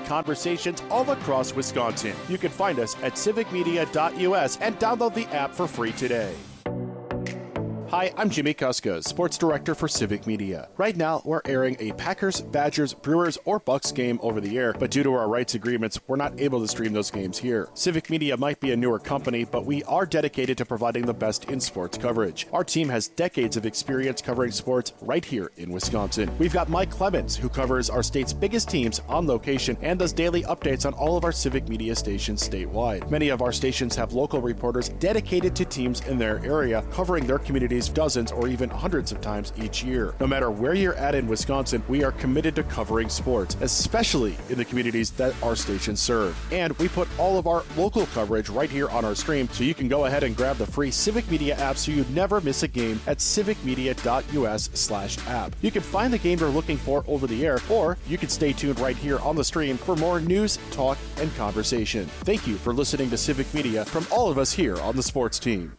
conversations all across Wisconsin. You can find us at civicmedia.us and download the app for free today. Hi, I'm Jimmy Kuska, Sports Director for Civic Media. Right now, we're airing a Packers, Badgers, Brewers, or Bucks game over the air, but due to our rights agreements, we're not able to stream those games here. Civic Media might be a newer company, but we are dedicated to providing the best in sports coverage. Our team has decades of experience covering sports right here in Wisconsin. We've got Mike Clemens, who covers our state's biggest teams on location and does daily updates on all of our Civic Media stations statewide. Many of our stations have local reporters dedicated to teams in their area, covering their communities dozens or even hundreds of times each year. No matter where you're at in Wisconsin, we are committed to covering sports, especially in the communities that our stations serve. And we put all of our local coverage right here on our stream, so you can go ahead and grab the free Civic Media app so you never miss a game at civicmedia.us/app. You can find the game you're looking for over the air, or you can stay tuned right here on the stream for more news, talk, and conversation. Thank you for listening to Civic Media from all of us here on the sports team.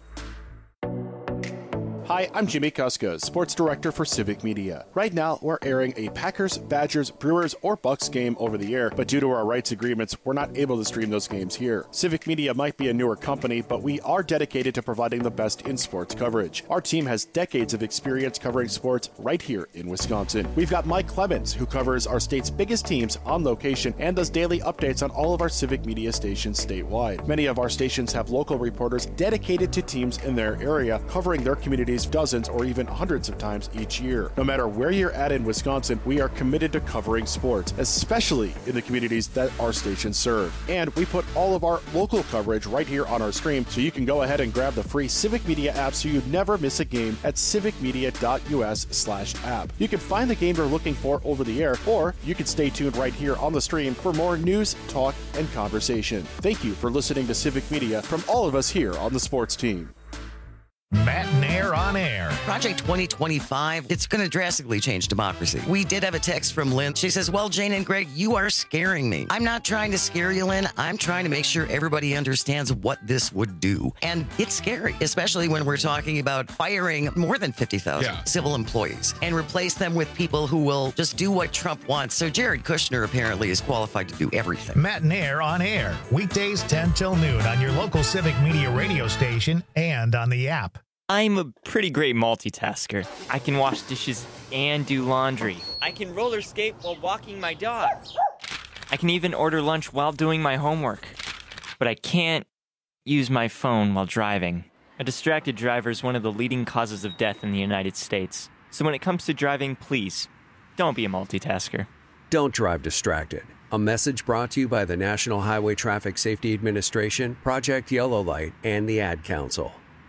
Hi, I'm Jimmy Kuska, Sports Director for Civic Media. Right now, we're airing a Packers, Badgers, Brewers, or Bucks game over the air, but due to our rights agreements, we're not able to stream those games here. Civic Media might be a newer company, but we are dedicated to providing the best in sports coverage. Our team has decades of experience covering sports right here in Wisconsin. We've got Mike Clemens, who covers our state's biggest teams on location and does daily updates on all of our Civic Media stations statewide. Many of our stations have local reporters dedicated to teams in their area, covering their communities dozens or even hundreds of times each year. No matter where you're at in Wisconsin, we are committed to covering sports, especially in the communities that our stations serve. And we put all of our local coverage right here on our stream, so you can go ahead and grab the free Civic Media app so you never miss a game at civicmedia.us/app. You can find the game you're looking for over the air, or you can stay tuned right here on the stream for more news, talk, and conversation. Thank you for listening to Civic Media from all of us here on the sports team. Matt Nair on air. Project 2025, it's going to drastically change democracy. We did have a text from Lynn. She says, well, Jane and Greg, you are scaring me. I'm not trying to scare you, Lynn. I'm trying to make sure everybody understands what this would do. And it's scary, especially when we're talking about firing more than 50,000 civil employees and replace them with people who will just do what Trump wants. So Jared Kushner apparently is qualified to do everything. Matt Nair on air. Weekdays 10 till noon on your local Civic Media radio station and on the app. I'm a pretty great multitasker. I can wash dishes and do laundry. I can roller skate while walking my dog. I can even order lunch while doing my homework. But I can't use my phone while driving. A distracted driver is one of the leading causes of death in the United States. So when it comes to driving, please, don't be a multitasker. Don't drive distracted. A message brought to you by the National Highway Traffic Safety Administration, Project Yellow Light, and the Ad Council.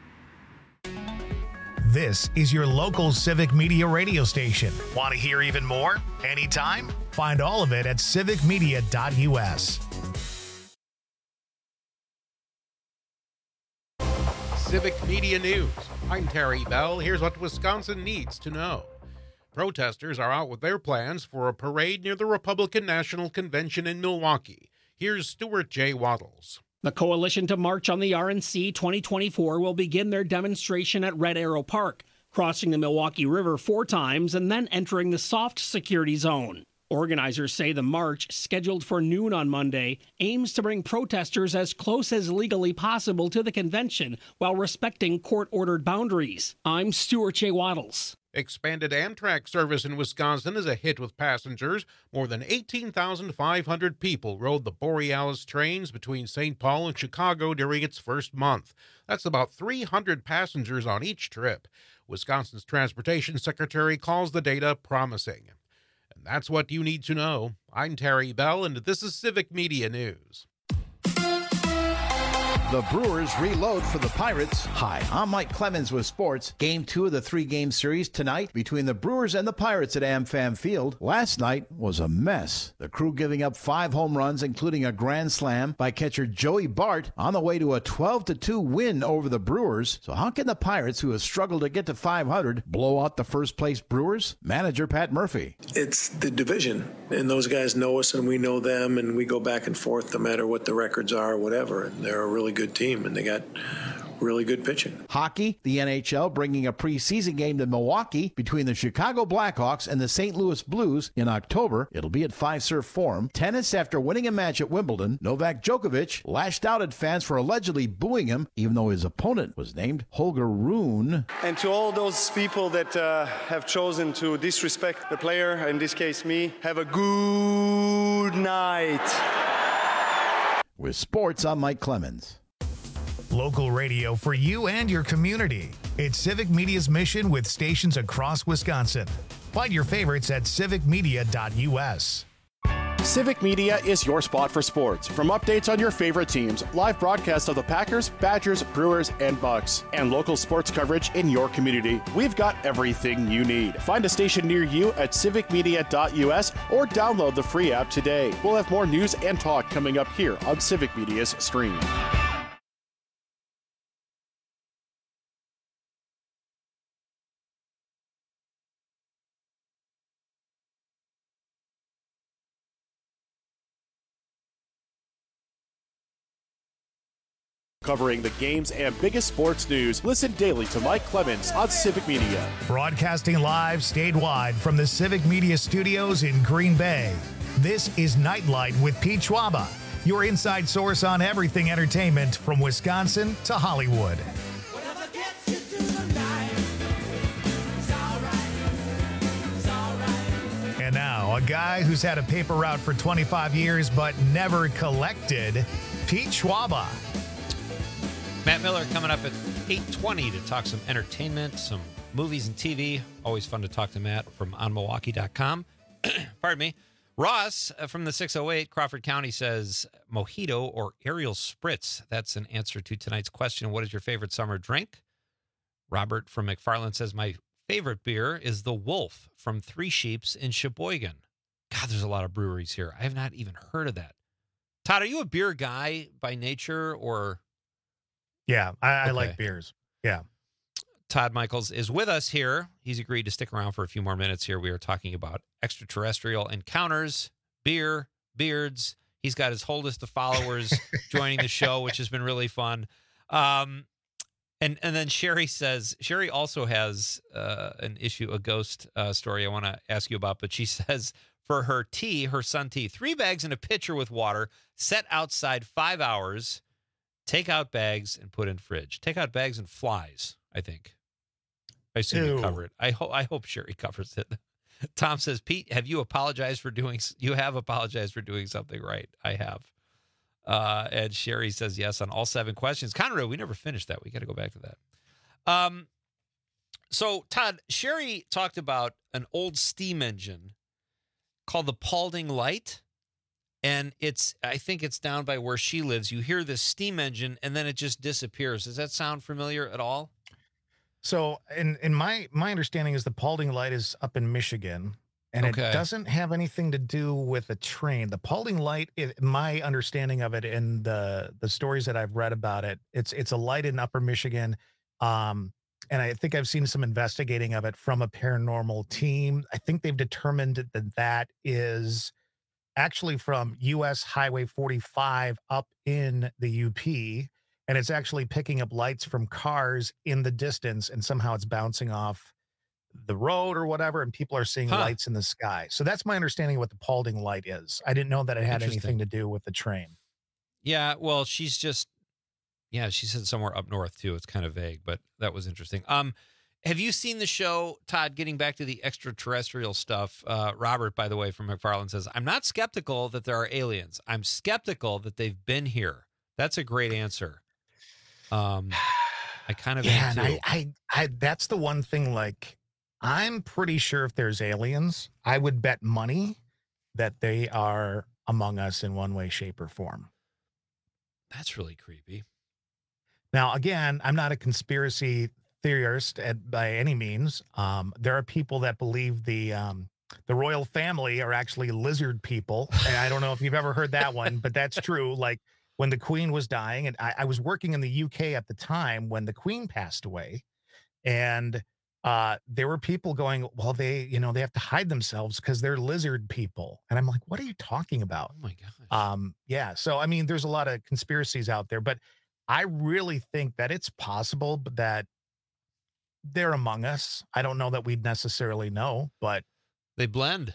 This is your local Civic Media radio station. Want to hear even more? Anytime? Find all of it at civicmedia.us. Civic Media News. I'm Terry Bell. Here's what Wisconsin needs to know. Protesters are out with their plans for a parade near the Republican National Convention in Milwaukee. Here's Stuart J. Waddles. The Coalition to March on the RNC 2024 will begin their demonstration at Red Arrow Park, crossing the Milwaukee River 4 times and then entering the soft security zone. Organizers say the march, scheduled for noon on Monday, aims to bring protesters as close as legally possible to the convention while respecting court-ordered boundaries. I'm Stuart J. Waddles. Expanded Amtrak service in Wisconsin is a hit with passengers. More than 18,500 people rode the Borealis trains between St. Paul and Chicago during its first month. That's about 300 passengers on each trip. Wisconsin's Transportation Secretary calls the data promising. And that's what you need to know. I'm Terry Bell, and this is Civic Media News. The Brewers reload for the Pirates. Hi, I'm Mike Clemens with sports. Game 2 of the 3-game series tonight between the Brewers and the Pirates at AmFam Field. Last night was a mess. The Crew giving up 5 home runs, including a grand slam by catcher Joey Bart, on the way to a 12-2 win over the Brewers. So how can the Pirates, who have struggled to get to 500, blow out the first-place Brewers? Manager Pat Murphy. It's the division, and those guys know us and we know them, and we go back and forth no matter what the records are or whatever. And they're a really good team, and they got really good pitching. Hockey, the NHL bringing a preseason game to Milwaukee between the Chicago Blackhawks and the St. Louis Blues in October. It'll be at Fiserv Forum. Tennis, after winning a match at Wimbledon, Novak Djokovic lashed out at fans for allegedly booing him, even though his opponent was named Holger Rune. And to all those people that have chosen to disrespect the player, in this case me, have a good night. With sports, I'm Mike Clemens. Local radio for you and your community. It's Civic Media's mission with stations across Wisconsin. Find your favorites at civicmedia.us. Civic Media is your spot for sports. From updates on your favorite teams, live broadcasts of the Packers, Badgers, Brewers, and Bucks, and local sports coverage in your community, we've got everything you need. Find a station near you at civicmedia.us or download the free app today. We'll have more news and talk coming up here on Civic Media's stream. Covering the games and biggest sports news, listen daily to Mike Clemens on Civic Media. Broadcasting live statewide from the Civic Media Studios in Green Bay. This is Nightlight with Pete Schwaba, your inside source on everything entertainment from Wisconsin to Hollywood. And now, a guy who's had a paper route for 25 years but never collected, Pete Schwaba. Matt Miller coming up at 8:20 to talk some entertainment, some movies and TV. Always fun to talk to Matt from onmilwaukee.com. Pardon me. Ross from the 608 Crawford County says mojito or Ariel Spritz. That's an answer to tonight's question. What is your favorite summer drink? Robert from McFarland says my favorite beer is the Wolf from Three Sheeps in Sheboygan. God, there's a lot of breweries here. I have not even heard of that. Todd, are you a beer guy by nature or... Yeah, I like beers. Yeah. Todd Michaels is with us here. He's agreed to stick around for a few more minutes here. We are talking about extraterrestrial encounters, beer, beards. He's got his whole list of followers joining the show, which has been really fun. And then Sherry says, Sherry also has an issue, a ghost story I want to ask you about, but she says for her tea, her sun tea, 3 bags in a pitcher with water, set outside 5 hours, take out bags and put in fridge. Take out bags and flies, I think. I assume you cover it. I hope Sherry covers it. Tom says, Pete, have you apologized for doing, you have apologized for doing something right. I have. And Sherry says yes on all 7 questions. Conrad, we never finished that. We got to go back to that. So Todd, Sherry talked about an old steam engine called the Paulding Light. And I think it's down by where she lives. You hear this steam engine and then it just disappears. Does that sound familiar at all? So in my understanding is the Paulding Light is up in Michigan, and it doesn't have anything to do with a train. The Paulding Light, my understanding of it and the stories that I've read about it, it's a light in Upper Michigan. And I think I've seen some investigating of it from a paranormal team. I think they've determined that is actually from US Highway 45 up in the UP, and it's actually picking up lights from cars in the distance, and somehow it's bouncing off the road or whatever, and people are seeing lights in the sky. So that's my understanding of what the Paulding Light is. I didn't know that it had anything to do with the train. Yeah, well, she said somewhere up north too. It's kind of vague, but that was interesting. Have you seen the show, Todd, getting back to the extraterrestrial stuff? Robert, by the way, from McFarland says, I'm not skeptical that there are aliens. I'm skeptical that they've been here. That's a great answer. I kind of am too. I that's the one thing, like, I'm pretty sure if there's aliens, I would bet money that they are among us in one way, shape, or form. That's really creepy. Now, again, I'm not a conspiracy theorist by any means. There are people that believe the royal family are actually lizard people. And I don't know if you've ever heard that one, but that's true. Like when the Queen was dying, and I was working in the UK at the time when the Queen passed away, and there were people going, well, they have to hide themselves because they're lizard people. And I'm like, what are you talking about? Oh my gosh. Yeah. So, I mean, there's a lot of conspiracies out there, but I really think that it's possible that they're among us. I don't know that we'd necessarily know, but they blend.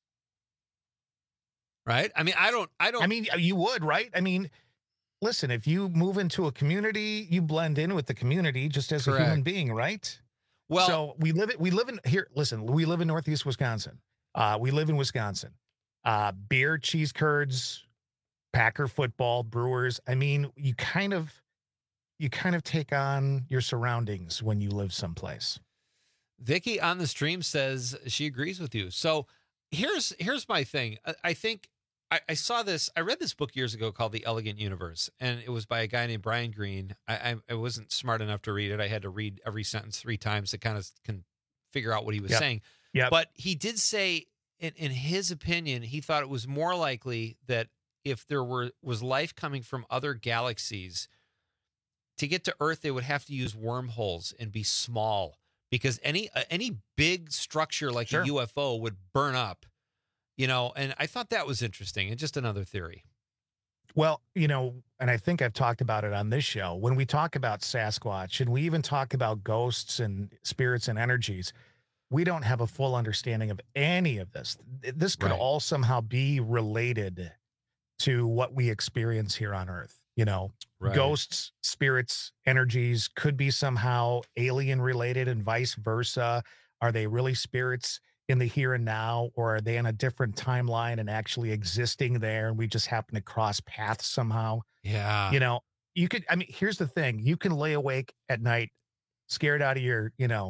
Right? I mean, I don't. I mean, you would, right? I mean, listen, if you move into a community, you blend in with the community just as a human being, right? Well, so we live in here. Listen, we live in Northeast Wisconsin. We live in Wisconsin. Beer, cheese curds, Packer football, Brewers. I mean, you kind of take on your surroundings when you live someplace. Vicky on the stream says she agrees with you. So here's my thing. I think I saw this. I read this book years ago called The Elegant Universe, and it was by a guy named Brian Greene. I wasn't smart enough to read it. I had to read every sentence 3 times to kind of can figure out what he was saying. Yeah. But he did say, in his opinion, he thought it was more likely that if there was life coming from other galaxies, to get to Earth, they would have to use wormholes and be small, because any big structure like a UFO would burn up. And I thought that was interesting, and just another theory. Well, and I think I've talked about it on this show. When we talk about Sasquatch and we even talk about ghosts and spirits and energies, we don't have a full understanding of any of this. This could all somehow be related to what we experience here on Earth. Ghosts, spirits, energies could be somehow alien related and vice versa. Are they really spirits in the here and now, or are they in a different timeline and actually existing there, and we just happen to cross paths somehow? Yeah. Here's the thing. You can lay awake at night scared out of your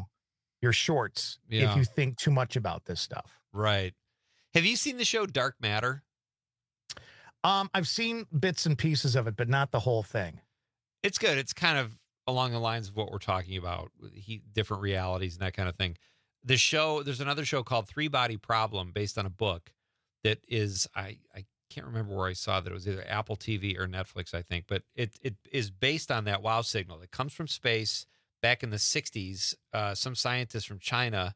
shorts if you think too much about this stuff. Right. Have you seen the show Dark Matter? I've seen bits and pieces of it, but not the whole thing. It's good. It's kind of along the lines of what we're talking about, different realities and that kind of thing. The show, there's another show called 3 Body Problem based on a book that is, I can't remember where I saw that. It was either Apple TV or Netflix, I think, but it is based on that wow signal that comes from space. Back in the 60s, some scientist from China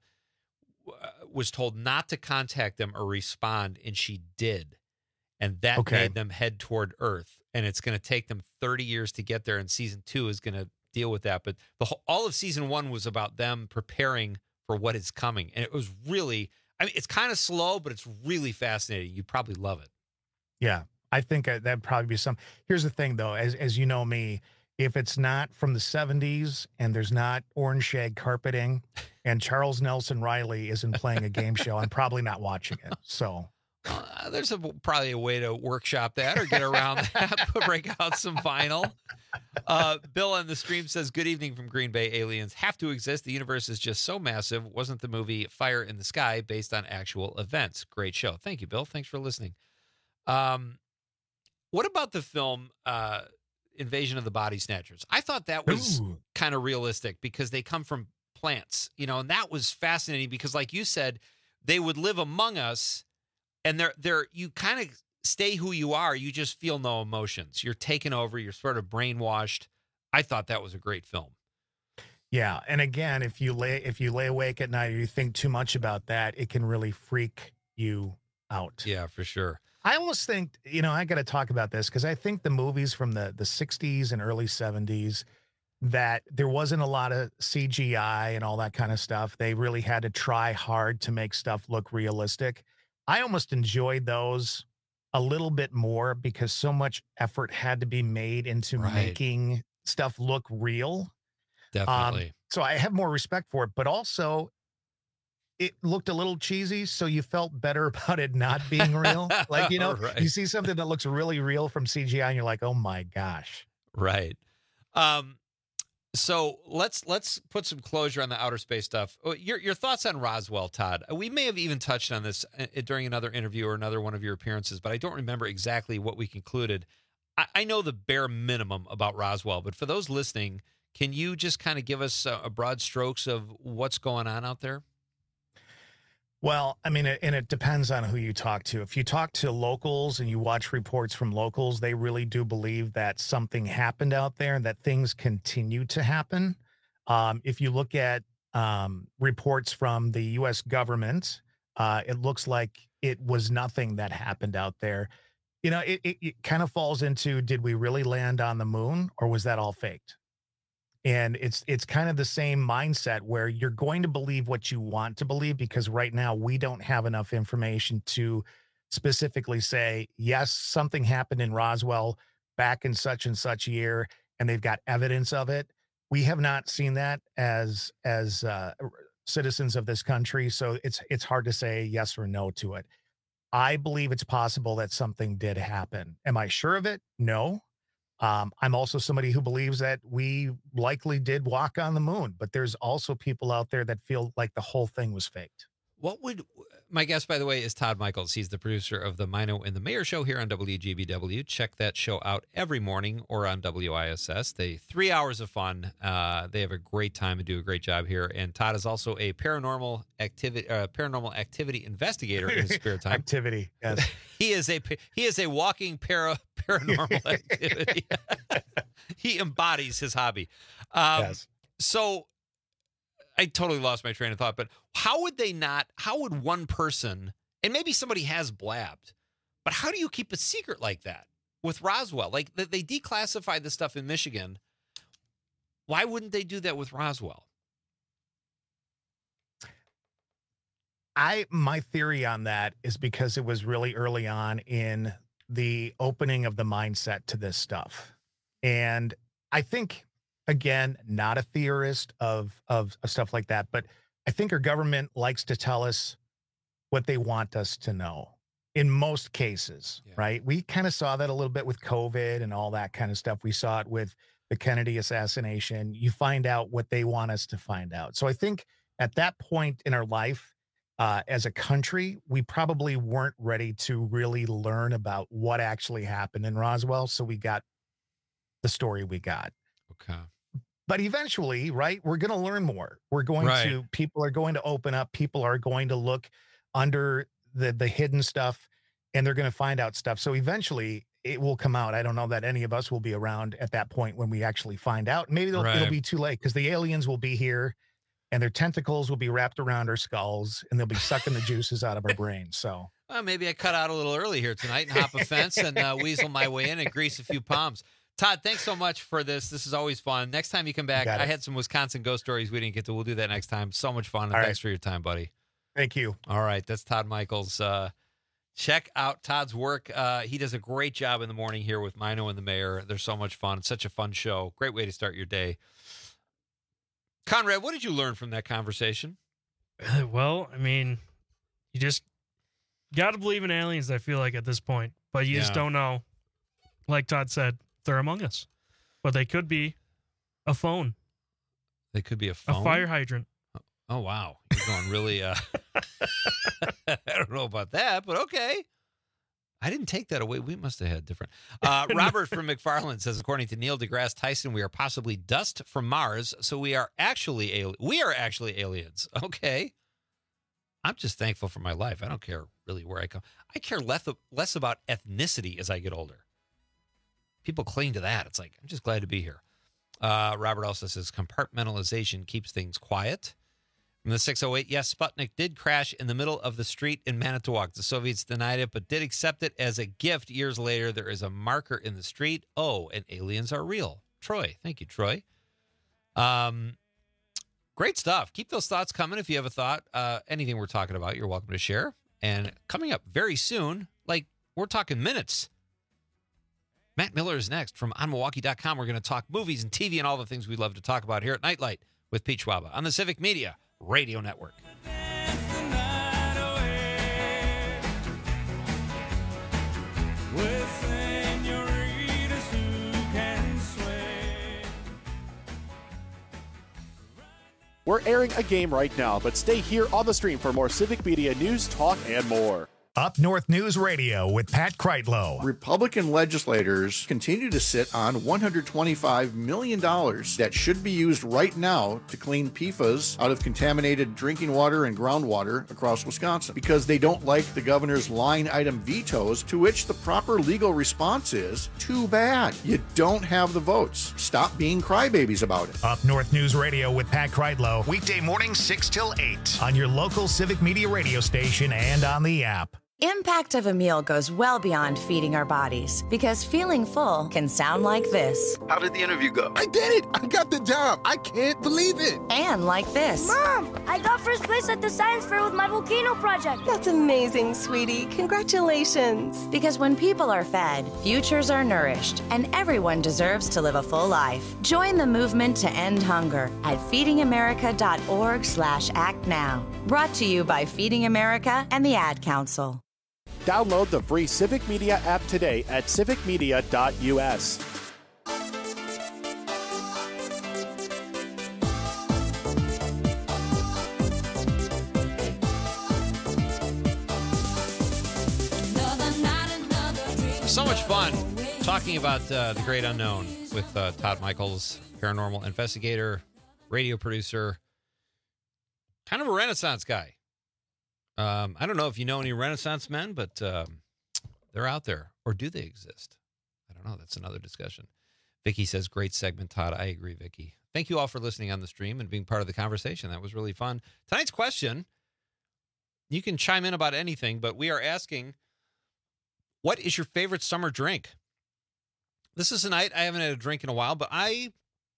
was told not to contact them or respond, and she did. And that made them head toward Earth. And it's going to take them 30 years to get there, and season 2 is going to deal with that. But all of season 1 was about them preparing for what is coming. And it was really, it's kind of slow, but it's really fascinating. You'd probably love it. Yeah, I think that'd probably be some. Here's the thing, though, as you know me, if it's not from the 70s and there's not orange shag carpeting and Charles Nelson Riley isn't playing a game show, I'm probably not watching it. So there's probably a way to workshop that or get around that, break out some vinyl. Bill on the stream says, good evening from Green Bay. Aliens have to exist. The universe is just so massive. Wasn't the movie Fire in the Sky based on actual events? Great show. Thank you, Bill. Thanks for listening. What about the film Invasion of the Body Snatchers? I thought that was kind of realistic because they come from plants, and that was fascinating because, like you said, they would live among us, and you kind of stay who you are. You just feel no emotions. You're taken over. You're sort of brainwashed. I thought that was a great film. Yeah, and again, if you lay awake at night or you think too much about that, it can really freak you out. Yeah, for sure. I almost think, I got to talk about this because I think the movies from the 60s and early 70s, that there wasn't a lot of CGI and all that kind of stuff. They really had to try hard to make stuff look realistic. I almost enjoyed those a little bit more because so much effort had to be made into making stuff look real. Definitely. So I have more respect for it, but also it looked a little cheesy, so you felt better about it not being real. Like, you see something that looks really real from CGI and you're like, oh my gosh. Right. So let's put some closure on the outer space stuff. Your thoughts on Roswell, Todd? We may have even touched on this during another interview or another one of your appearances, but I don't remember exactly what we concluded. I know the bare minimum about Roswell, but for those listening, can you just kind of give us a broad strokes of what's going on out there? Well, and it depends on who you talk to. If you talk to locals and you watch reports from locals, they really do believe that something happened out there and that things continue to happen. If you look at reports from the U.S. government, it looks like it was nothing that happened out there. It kind of falls into, did we really land on the moon, or was that all faked? And it's kind of the same mindset where you're going to believe what you want to believe, because right now we don't have enough information to specifically say, yes, something happened in Roswell back in such and such year, and they've got evidence of it. We have not seen that as citizens of this country, so it's hard to say yes or no to it. I believe it's possible that something did happen. Am I sure of it? No. I'm also somebody who believes that we likely did walk on the moon, but there's also people out there that feel like the whole thing was faked. My guest, by the way, is Todd Michaels. He's the producer of the Mino and the Mayor show here on WGBW. Check that show out every morning or on WISS. 3 hours of fun. They have a great time and do a great job here. And Todd is also a paranormal activity investigator in his spare time. Activity, yes. He is a walking paranormal activity. He embodies his hobby. Yes. So I totally lost my train of thought, but how would one person, and maybe somebody has blabbed, but how do you keep a secret like that with Roswell? Like, they declassified the stuff in Michigan. Why wouldn't they do that with Roswell? My theory on that is because it was really early on in the opening of the mindset to this stuff. And I think, again, not a theorist of stuff like that, but I think our government likes to tell us what they want us to know in most cases, right? We kind of saw that a little bit with COVID and all that kind of stuff. We saw it with the Kennedy assassination. You find out what they want us to find out. So I think at that point in our life, as a country, we probably weren't ready to really learn about what actually happened in Roswell. So we got the story we got. Okay. But eventually, right, we're going to learn more. People are going to open up. People are going to look under the hidden stuff, and they're going to find out stuff. So eventually it will come out. I don't know that any of us will be around at that point when we actually find out. Maybe it'll be too late, because the aliens will be here and their tentacles will be wrapped around our skulls and they'll be sucking the juices out of our brains. So maybe I cut out a little early here tonight and hop a fence and weasel my way in and grease a few palms. Todd, thanks so much for this. This is always fun. Next time you come back, I had some Wisconsin ghost stories we didn't get to. We'll do that next time. So much fun. And thanks for your time, buddy. Thank you. All right. That's Todd Michaels. Check out Todd's work. He does a great job in the morning here with Mino and the Mayor. They're so much fun. It's such a fun show. Great way to start your day. Conrad, what did you learn from that conversation? Well, I mean, you just got to believe in aliens, I feel like, at this point. But you just don't know. Like Todd said, they're among us. But they could be a phone. They could be a phone? A fire hydrant. Oh, wow. You're going really... I don't know about that, but okay. I didn't take that away. We must have had different. Robert from McFarland says, according to Neil deGrasse Tyson, we are possibly dust from Mars, so we are actually aliens. Okay. I'm just thankful for my life. I don't care really where I come. I care less about ethnicity as I get older. People cling to that. It's like, I'm just glad to be here. Robert also says, compartmentalization keeps things quiet. From the 608, yes, Sputnik did crash in the middle of the street in Manitowoc. The Soviets denied it, but did accept it as a gift. Years later, there is a marker in the street. Oh, and aliens are real. Troy. Thank you, Troy. Great stuff. Keep those thoughts coming. If you have a thought, anything we're talking about, you're welcome to share. And coming up very soon, like we're talking minutes, Matt Miller is next from OnMilwaukee.com. We're going to talk movies and TV and all the things we love to talk about here at Nightlight with Pete Schwaba on the Civic Media Radio Network. We're airing a game right now, but stay here on the stream for more Civic Media news, talk, and more. Up North News Radio with Pat Kreitlow. Republican legislators continue to sit on $125 million that should be used right now to clean PFAS out of contaminated drinking water and groundwater across Wisconsin because they don't like the governor's line item vetoes, to which the proper legal response is, too bad. You don't have the votes. Stop being crybabies about it. Up North News Radio with Pat Kreitlow. Weekday morning 6 till 8 on your local Civic Media radio station and on the app. Impact of a meal goes well beyond feeding our bodies, because feeling full can sound like this. How did the interview go? I did it! I got the job! I can't believe it! And like this. Mom, I got first place at the science fair with my volcano project. That's amazing, sweetie. Congratulations. Because when people are fed, futures are nourished, and everyone deserves to live a full life. Join the movement to end hunger at feedingamerica.org/act now. Brought to you by Feeding America and the Ad Council. Download the free Civic Media app today at civicmedia.us. So much fun talking about the great unknown with Todd Michaels, paranormal investigator, radio producer, kind of a Renaissance guy. I don't know if you know any Renaissance men, but they're out there. Or do they exist? I don't know. That's another discussion. Vicky says, great segment, Todd. I agree, Vicky. Thank you all for listening on the stream and being part of the conversation. That was really fun. Tonight's question, you can chime in about anything, but we are asking, what is your favorite summer drink? This is a night I haven't had a drink in a while, but I'm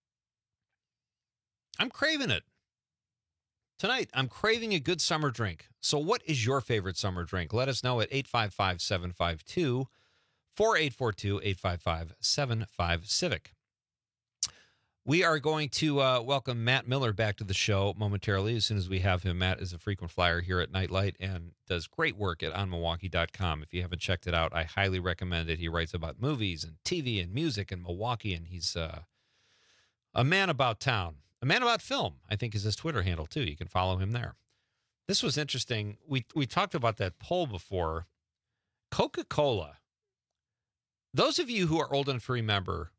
craving it. Tonight, I'm craving a good summer drink. So what is your favorite summer drink? Let us know at 855-752-4842, 855-75-CIVIC. We are going to welcome Matt Miller back to the show momentarily as soon as we have him. Matt is a frequent flyer here at Nightlight and does great work at onmilwaukee.com. If you haven't checked it out, I highly recommend it. He writes about movies and TV and music and Milwaukee, and he's a man about town. A man about film, I think, is his Twitter handle, too. You can follow him there. This was interesting. We talked about that poll before. Coca-Cola. Those of you who are old enough to remember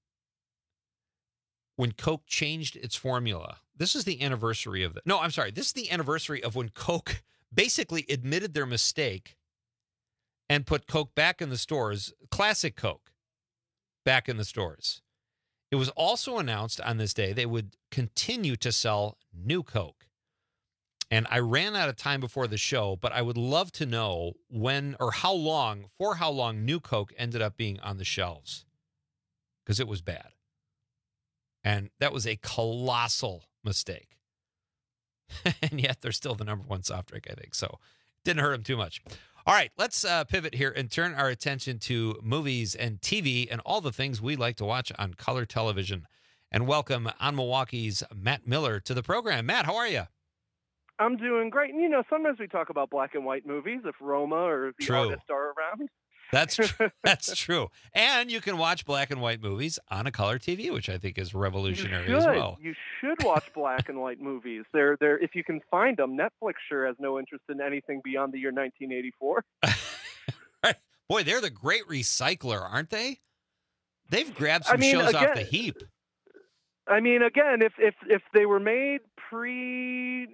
when Coke changed its formula, this is the anniversary of this is the anniversary of when Coke basically admitted their mistake and put Coke back in the stores, classic Coke, back in the stores. It was also announced on this day they would continue to sell new Coke. And I ran out of time before the show, but I would love to know when or how long new Coke ended up being on the shelves, because it was bad. And that was a colossal mistake. And yet they're still the number one soft drink, I think. So it didn't hurt them too much. All right, let's pivot here and turn our attention to movies and TV and all the things we like to watch on color television. And welcome on Milwaukee's Matt Miller to the program. Matt, how are you? I'm doing great. And, sometimes we talk about black and white movies if Roma or the artists are around. That's true. That's true. And you can watch black and white movies on a color TV, which I think is revolutionary as well. You should watch black and white movies. They're if you can find them. Netflix sure has no interest in anything beyond the year 1984. Boy, they're the great recycler, aren't they? They've grabbed some shows off the heap. I mean, again, if they were made pre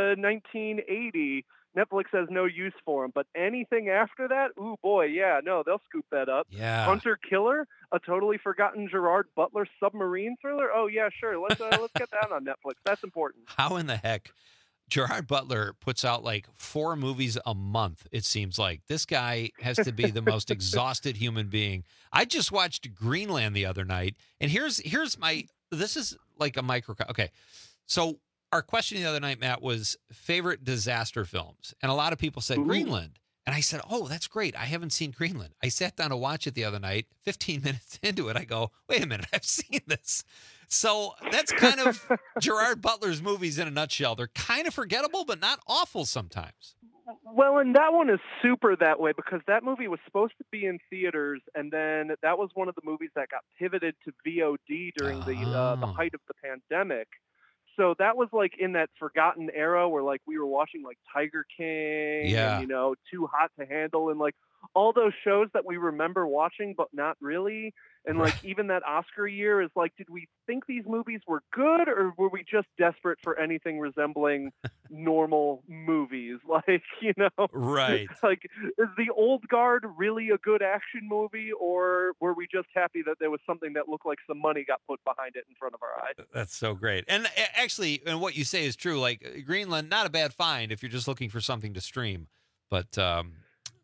1980. Netflix has no use for them, but anything after that, ooh boy, yeah, no, they'll scoop that up. Yeah. Hunter Killer, a totally forgotten Gerard Butler submarine thriller. Oh yeah, sure. Let's get that on Netflix. That's important. How in the heck? Gerard Butler puts out like 4 movies a month, it seems like. This guy has to be the most exhausted human being. I just watched Greenland the other night, and here's this is like a micro. Okay, so our question the other night, Matt, was favorite disaster films. And a lot of people said Greenland. And I said, oh, that's great. I haven't seen Greenland. I sat down to watch it the other night. 15 minutes into it, I go, wait a minute, I've seen this. So that's kind of Gerard Butler's movies in a nutshell. They're kind of forgettable, but not awful sometimes. Well, and that one is super that way because that movie was supposed to be in theaters, and then that was one of the movies that got pivoted to VOD during the height of the pandemic. So that was like in that forgotten era where like we were watching like Tiger King and, Too Hot to Handle and like all those shows that we remember watching, but not really. And like even that Oscar year is like, did we think these movies were good or were we just desperate for anything resembling normal movies? Like, right. Like, is The Old Guard really a good action movie or were we just happy that there was something that looked like some money got put behind it in front of our eyes? That's so great. And actually, and what you say is true. Like Greenland, not a bad find if you're just looking for something to stream. But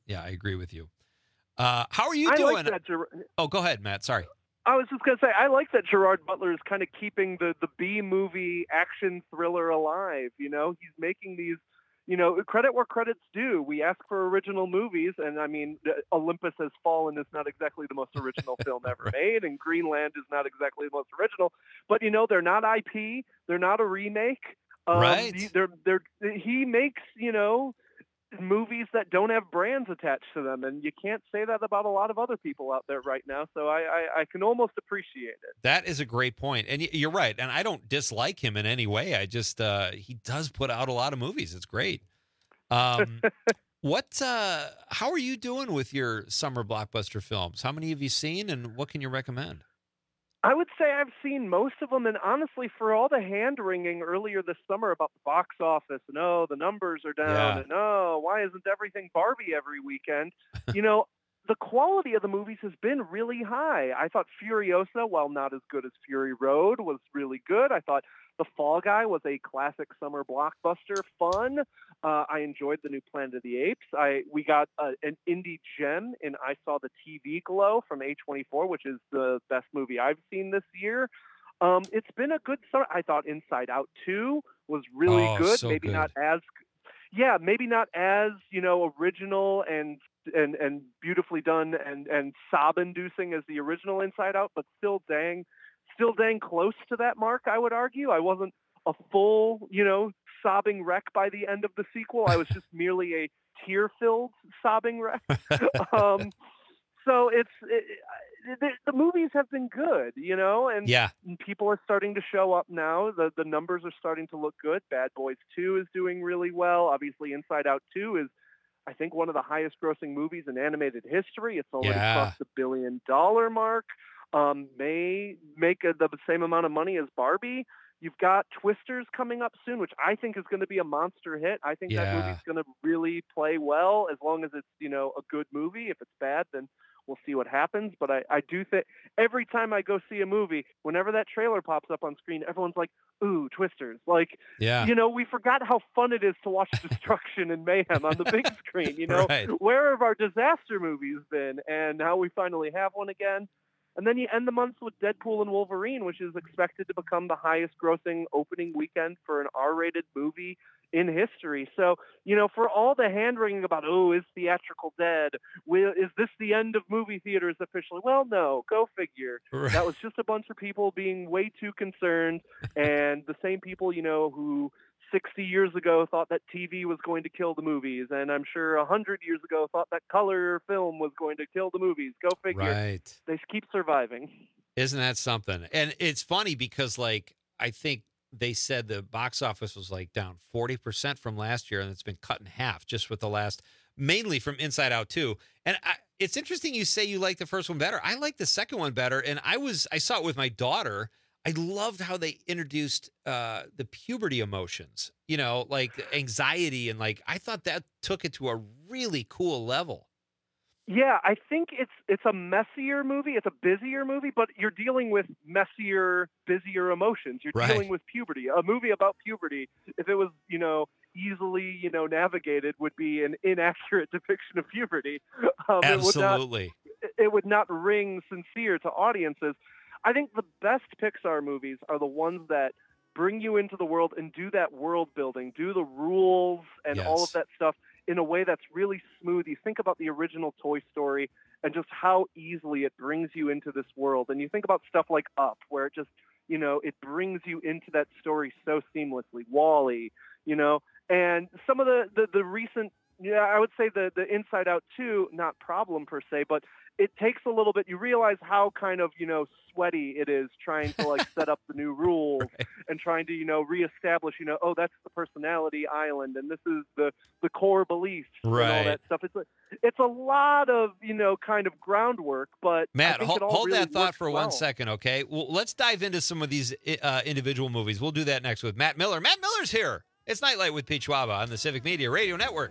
Yeah, I agree with you. How are you doing? Like that, oh, go ahead, Matt. Sorry. I was just going to say, I like that Gerard Butler is kind of keeping the B-movie action thriller alive. You know, he's making these, you know, credit where credit's due. We ask for original movies, and I mean, Olympus Has Fallen is not exactly the most original film ever made, and Greenland is not exactly the most original. But, you know, they're not IP. They're not a remake. Right. He makes, you know, movies that don't have brands attached to them, and you can't say that about a lot of other people out there right now, so I can almost appreciate it. That is a great point, and you're right, and I don't dislike him in any way. I just he does put out a lot of movies. It's great. How are you doing with your summer blockbuster films? How many have you seen, and what can you recommend? I would say I've seen most of them, and honestly, for all the hand-wringing earlier this summer about the box office, and the numbers are down, and why isn't everything Barbie every weekend? You know, the quality of the movies has been really high. I thought Furiosa, while not as good as Fury Road, was really good. I thought The Fall Guy was a classic summer blockbuster, fun. I enjoyed the new Planet of the Apes. We got an indie gem in I Saw the TV Glow from A24, which is the best movie I've seen this year. It's been a good summer. I thought Inside Out 2 was really good. So maybe good. not as, maybe not as, you know, original and beautifully done and sob-inducing as the original Inside Out, but still dang close to that mark, I would argue. I wasn't a full, you know, sobbing wreck by the end of the sequel. I was just merely a tear-filled sobbing wreck. So the movies have been good, you know, and people are starting to show up now. The numbers are starting to look good. Bad Boys 2 is doing really well. Obviously, Inside Out 2 is, I think, one of the highest grossing movies in animated history. It's already crossed the $1 billion mark. May make the same amount of money as Barbie. You've got Twisters coming up soon, which I think is going to be a monster hit. I think that movie's going to really play well, as long as it's, you know, a good movie. If it's bad, then we'll see what happens. But I do think every time I go see a movie, whenever that trailer pops up on screen, everyone's like, ooh, Twisters. Like, you know, we forgot how fun it is to watch destruction and mayhem on the big screen. You know, where have our disaster movies been? And now we finally have one again. And then you end the month with Deadpool and Wolverine, which is expected to become the highest grossing opening weekend for an R-rated movie in history. So, you know, for all the hand-wringing about, is theatrical dead? Is this the end of movie theaters officially? Well, no, go figure. Right. That was just a bunch of people being way too concerned, and the same people, you know, who 60 years ago thought that TV was going to kill the movies, and I'm sure 100 years ago thought that color film was going to kill the movies. Go figure. Right. They keep surviving. Isn't that something? And it's funny because, like, I think they said the box office was like down 40% from last year, and it's been cut in half just with the last, mainly from Inside Out 2. And it's interesting you say you like the first one better. I like the second one better, and I saw it with my daughter. I loved how they introduced the puberty emotions, you know, like anxiety, and like I thought that took it to a really cool level. Yeah, I think it's a messier movie. It's a busier movie, but you're dealing with messier, busier emotions. You're dealing with puberty. A movie about puberty, if it was, you know, easily, you know, navigated, would be an inaccurate depiction of puberty. Absolutely. It would not ring sincere to audiences. I think the best Pixar movies are the ones that bring you into the world and do that world building, do the rules and all of that stuff in a way that's really smooth. You think about the original Toy Story and just how easily it brings you into this world. And you think about stuff like Up, where it just, you know, it brings you into that story so seamlessly. WALL-E, you know, and some of the recent, I would say the Inside Out 2, not problem per se, but it takes a little bit. You realize how kind of, you know, sweaty it is trying to like set up the new rules and trying to, you know, reestablish, you know, that's the personality island and this is the core beliefs and all that stuff. It's a lot of, you know, kind of groundwork, but Matt, hold really that thought for well. 1 second, okay? Well, let's dive into some of these individual movies. We'll do that next with Matt Miller. Matt Miller's here. It's Nightlight with Pete Schwaba on the Civic Media Radio Network.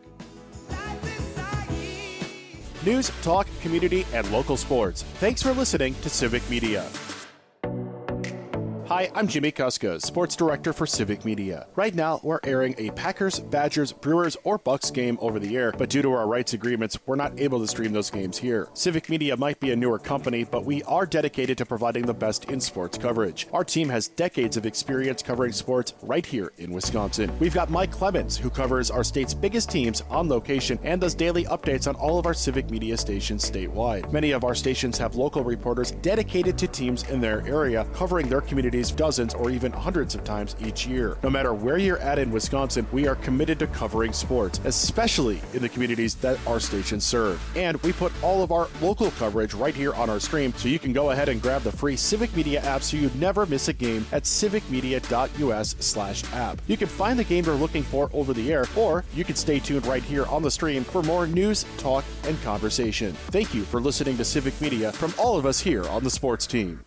News, talk, community, and local sports. Thanks for listening to Civic Media. Hi, I'm Jimmy Kuska, Sports Director for Civic Media. Right now, we're airing a Packers, Badgers, Brewers, or Bucks game over the air, but due to our rights agreements, we're not able to stream those games here. Civic Media might be a newer company, but we are dedicated to providing the best in sports coverage. Our team has decades of experience covering sports right here in Wisconsin. We've got Mike Clemens, who covers our state's biggest teams on location and does daily updates on all of our Civic Media stations statewide. Many of our stations have local reporters dedicated to teams in their area, covering their communities dozens or even hundreds of times each year. No matter where you're at in Wisconsin, we are committed to covering sports, especially in the communities that our stations serve. And we put all of our local coverage right here on our stream, so you can go ahead and grab the free Civic Media app so you never miss a game at civicmedia.us/app. You can find the game you're looking for over the air, or you can stay tuned right here on the stream for more news, talk, and conversation. Thank you for listening to Civic Media from all of us here on the sports team.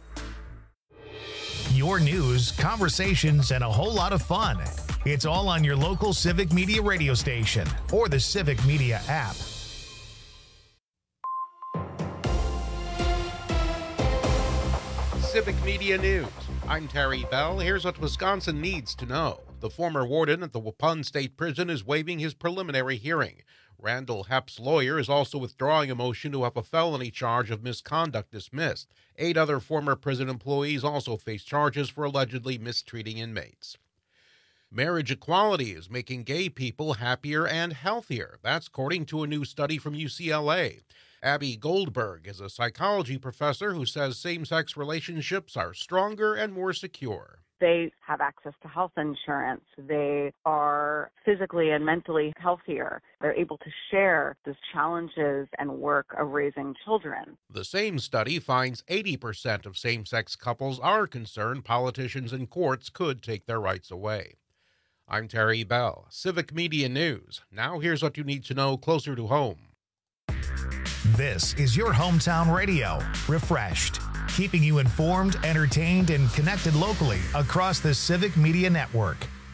Your news, conversations, and a whole lot of fun. It's all on your local Civic Media radio station or the Civic Media app. Civic Media News. I'm Terry Bell. Here's what Wisconsin needs to know. The former warden at the Waupun State Prison is waiving his preliminary hearing. Randall Hepp's lawyer is also withdrawing a motion to have a felony charge of misconduct dismissed. 8 other former prison employees also face charges for allegedly mistreating inmates. Marriage equality is making gay people happier and healthier. That's according to a new study from UCLA. Abby Goldberg is a psychology professor who says same-sex relationships are stronger and more secure. They have access to health insurance. They are physically and mentally healthier. They're able to share the challenges and work of raising children. The same study finds 80% of same-sex couples are concerned politicians and courts could take their rights away. I'm Terry Bell, Civic Media News. Now here's what you need to know closer to home. This is your hometown radio, refreshed, keeping you informed, entertained, and connected locally across the Civic Media Network.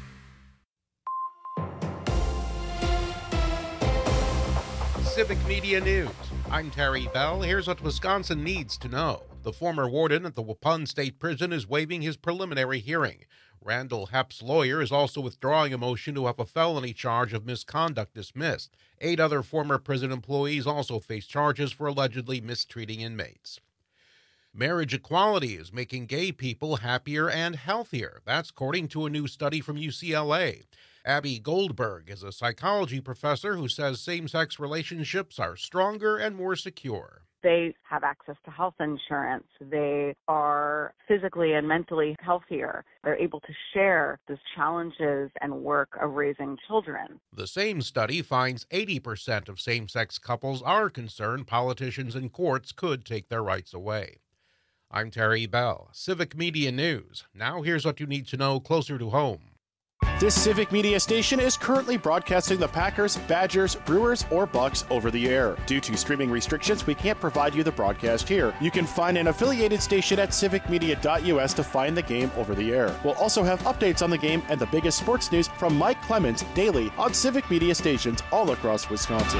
Civic Media News. I'm Terry Bell. Here's what Wisconsin needs to know. The former warden at the Waupun State Prison is waiving his preliminary hearing. Randall Hepp's lawyer is also withdrawing a motion to have a felony charge of misconduct dismissed. 8 other former prison employees also face charges for allegedly mistreating inmates. Marriage equality is making gay people happier and healthier. That's according to a new study from UCLA. Abby Goldberg is a psychology professor who says same-sex relationships are stronger and more secure. They have access to health insurance. They are physically and mentally healthier. They're able to share the challenges and work of raising children. The same study finds 80% of same-sex couples are concerned politicians and courts could take their rights away. I'm Terry Bell, Civic Media News. Now here's what you need to know closer to home. This Civic Media station is currently broadcasting the Packers, Badgers, Brewers, or Bucks over the air. Due to streaming restrictions, we can't provide you the broadcast here. You can find an affiliated station at civicmedia.us to find the game over the air. We'll also have updates on the game and the biggest sports news from Mike Clemens daily on Civic Media stations all across Wisconsin.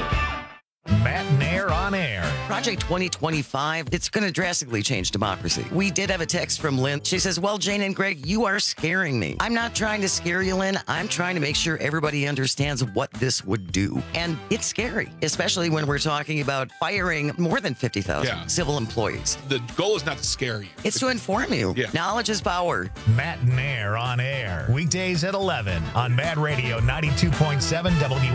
Matt Nair on air. Project 2025, it's going to drastically change democracy. We did have a text from Lynn. She says, well, Jane and Greg, you are scaring me. I'm not trying to scare you, Lynn. I'm trying to make sure everybody understands what this would do. And it's scary, especially when we're talking about firing more than 50,000 civil employees. The goal is not to scare you. It's to inform you. Yeah. Knowledge is power. Matt Nair on air. Weekdays at 11 on Mad Radio 92.7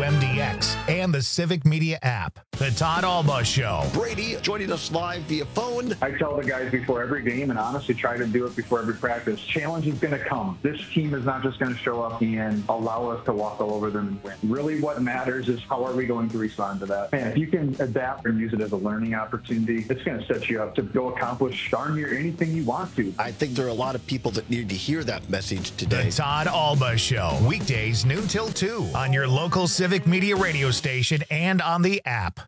WMDX and the Civic Media app. The Todd Alba Show. Brady joining us live via phone. I tell the guys before every game, and honestly try to do it before every practice, challenge is going to come. This team is not just going to show up and allow us to walk all over them and win. Really what matters is how are we going to respond to that. And if you can adapt and use it as a learning opportunity, it's going to set you up to go accomplish darn near anything you want to. I think there are a lot of people that need to hear that message today. The Todd Alba Show. Weekdays noon till 2 on your local Civic Media radio station and on the app.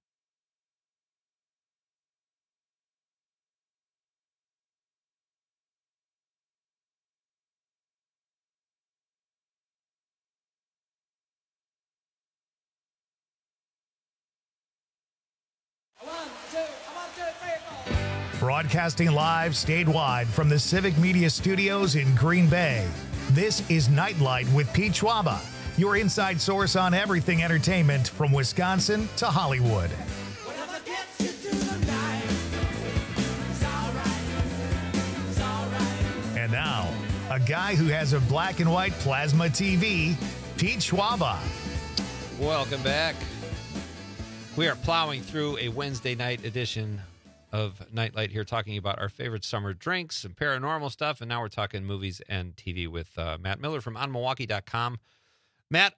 Broadcasting live statewide from the Civic Media Studios in Green Bay. This is Nightlight with Pete Schwaba, your inside source on everything entertainment from Wisconsin to Hollywood. And now, a guy who has a black and white plasma TV, Pete Schwaba. Welcome back. We are plowing through a Wednesday night edition of Nightlight here, talking about our favorite summer drinks, some paranormal stuff, and now we're talking movies and TV with Matt Miller from OnMilwaukee.com. Matt,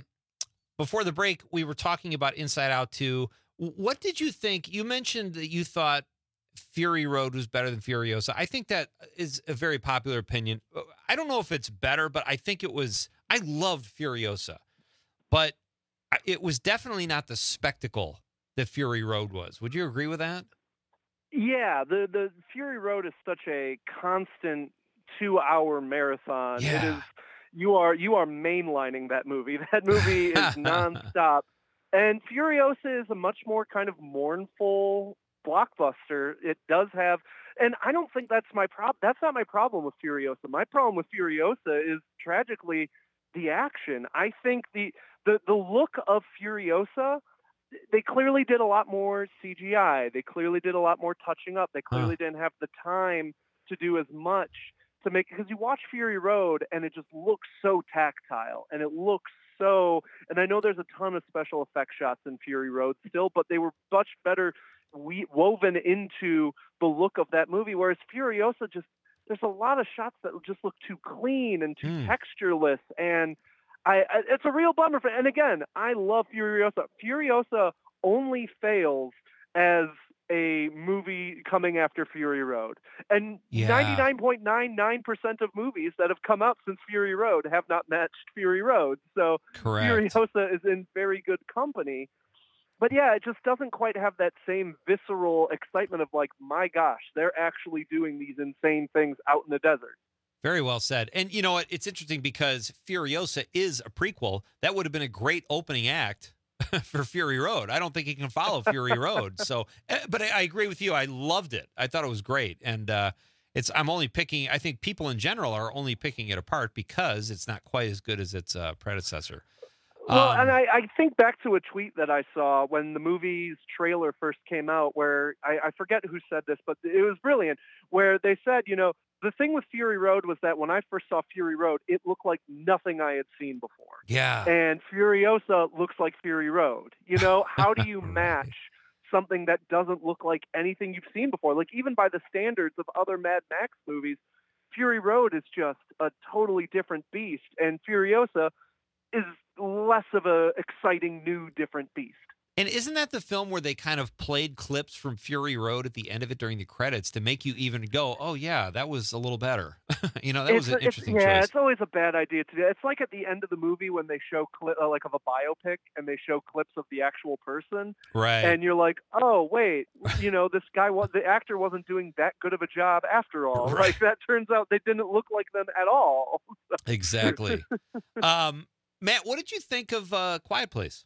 before the break, we were talking about Inside Out 2. What did you think? You mentioned that you thought Fury Road was better than Furiosa. I think that is a very popular opinion. I don't know if it's better, but I think it was. I loved Furiosa, but it was definitely not the spectacle that Fury Road was. Would you agree with that? Yeah, the Fury Road is such a constant 2-hour marathon. Yeah. It is. You are mainlining that movie. That movie is nonstop. And Furiosa is a much more kind of mournful blockbuster. It does have, and I don't think that's my problem. That's not my problem with Furiosa. My problem with Furiosa is tragically the action. I think the look of Furiosa, they clearly did a lot more CGI. They clearly did a lot more touching up. They clearly didn't have the time to do as much to make, because you watch Fury Road and it just looks so tactile and it looks so, and I know there's a ton of special effect shots in Fury Road still, but they were much better woven into the look of that movie, whereas Furiosa just, there's a lot of shots that just look too clean and too textureless, and it's a real bummer. And again, I love Furiosa. Furiosa only fails as a movie coming after Fury Road. And 99.99% of movies that have come out since Fury Road have not matched Fury Road. So Correct. Furiosa is in very good company. But yeah, it just doesn't quite have that same visceral excitement of like, my gosh, they're actually doing these insane things out in the desert. Very well said. And you know what? It's interesting because Furiosa is a prequel. That would have been a great opening act for Fury Road. I don't think he can follow Fury Road. So, but I agree with you. I loved it. I thought it was great. And I'm only picking, I think people in general are only picking it apart because it's not quite as good as its predecessor. Well, and I think back to a tweet that I saw when the movie's trailer first came out where I forget who said this, but it was brilliant, where they said, you know, the thing with Fury Road was that when I first saw Fury Road, it looked like nothing I had seen before. Yeah. And Furiosa looks like Fury Road. You know, how do you match something that doesn't look like anything you've seen before? Like, even by the standards of other Mad Max movies, Fury Road is just a totally different beast. And Furiosa is less of a exciting, new, different beast. And isn't that the film where they kind of played clips from Fury Road at the end of it during the credits to make you even go, oh, yeah, that was a little better? You know, that was an interesting choice. Yeah, it's always a bad idea to do. It's like at the end of the movie when they show like of a biopic and they show clips of the actual person. Right. And you're like, oh, wait, you know, this guy, the actor wasn't doing that good of a job after all. Right. Like, that turns out they didn't look like them at all. Exactly. Matt, what did you think of Quiet Place?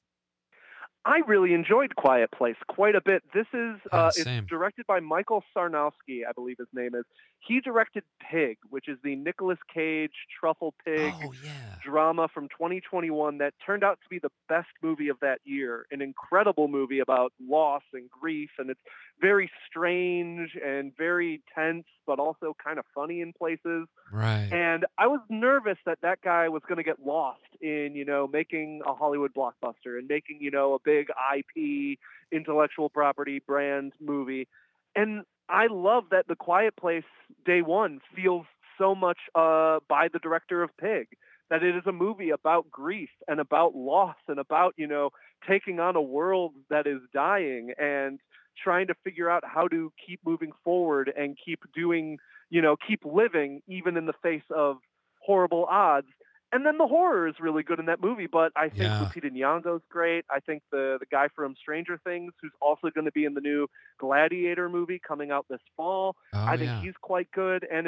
I really enjoyed Quiet Place quite a bit. This is same. It's directed by Michael Sarnowski, I believe his name is. He directed Pig, which is the Nicolas Cage truffle pig drama from 2021 that turned out to be the best movie of that year. An incredible movie about loss and grief, and it's very strange and very tense, but also kind of funny in places. Right. And I was nervous that guy was going to get lost in, you know, making a Hollywood blockbuster and making, you know, a big IP, intellectual property brand movie. And I love that The Quiet Place Day One feels so much by the director of Pig, that it is a movie about grief and about loss and about, you know, taking on a world that is dying and trying to figure out how to keep moving forward and keep doing, you know, keep living even in the face of horrible odds. And then the horror is really good in that movie, but I think Lupita Nyong'o's great. I think the guy from Stranger Things, who's also going to be in the new Gladiator movie coming out this fall, I think he's quite good. And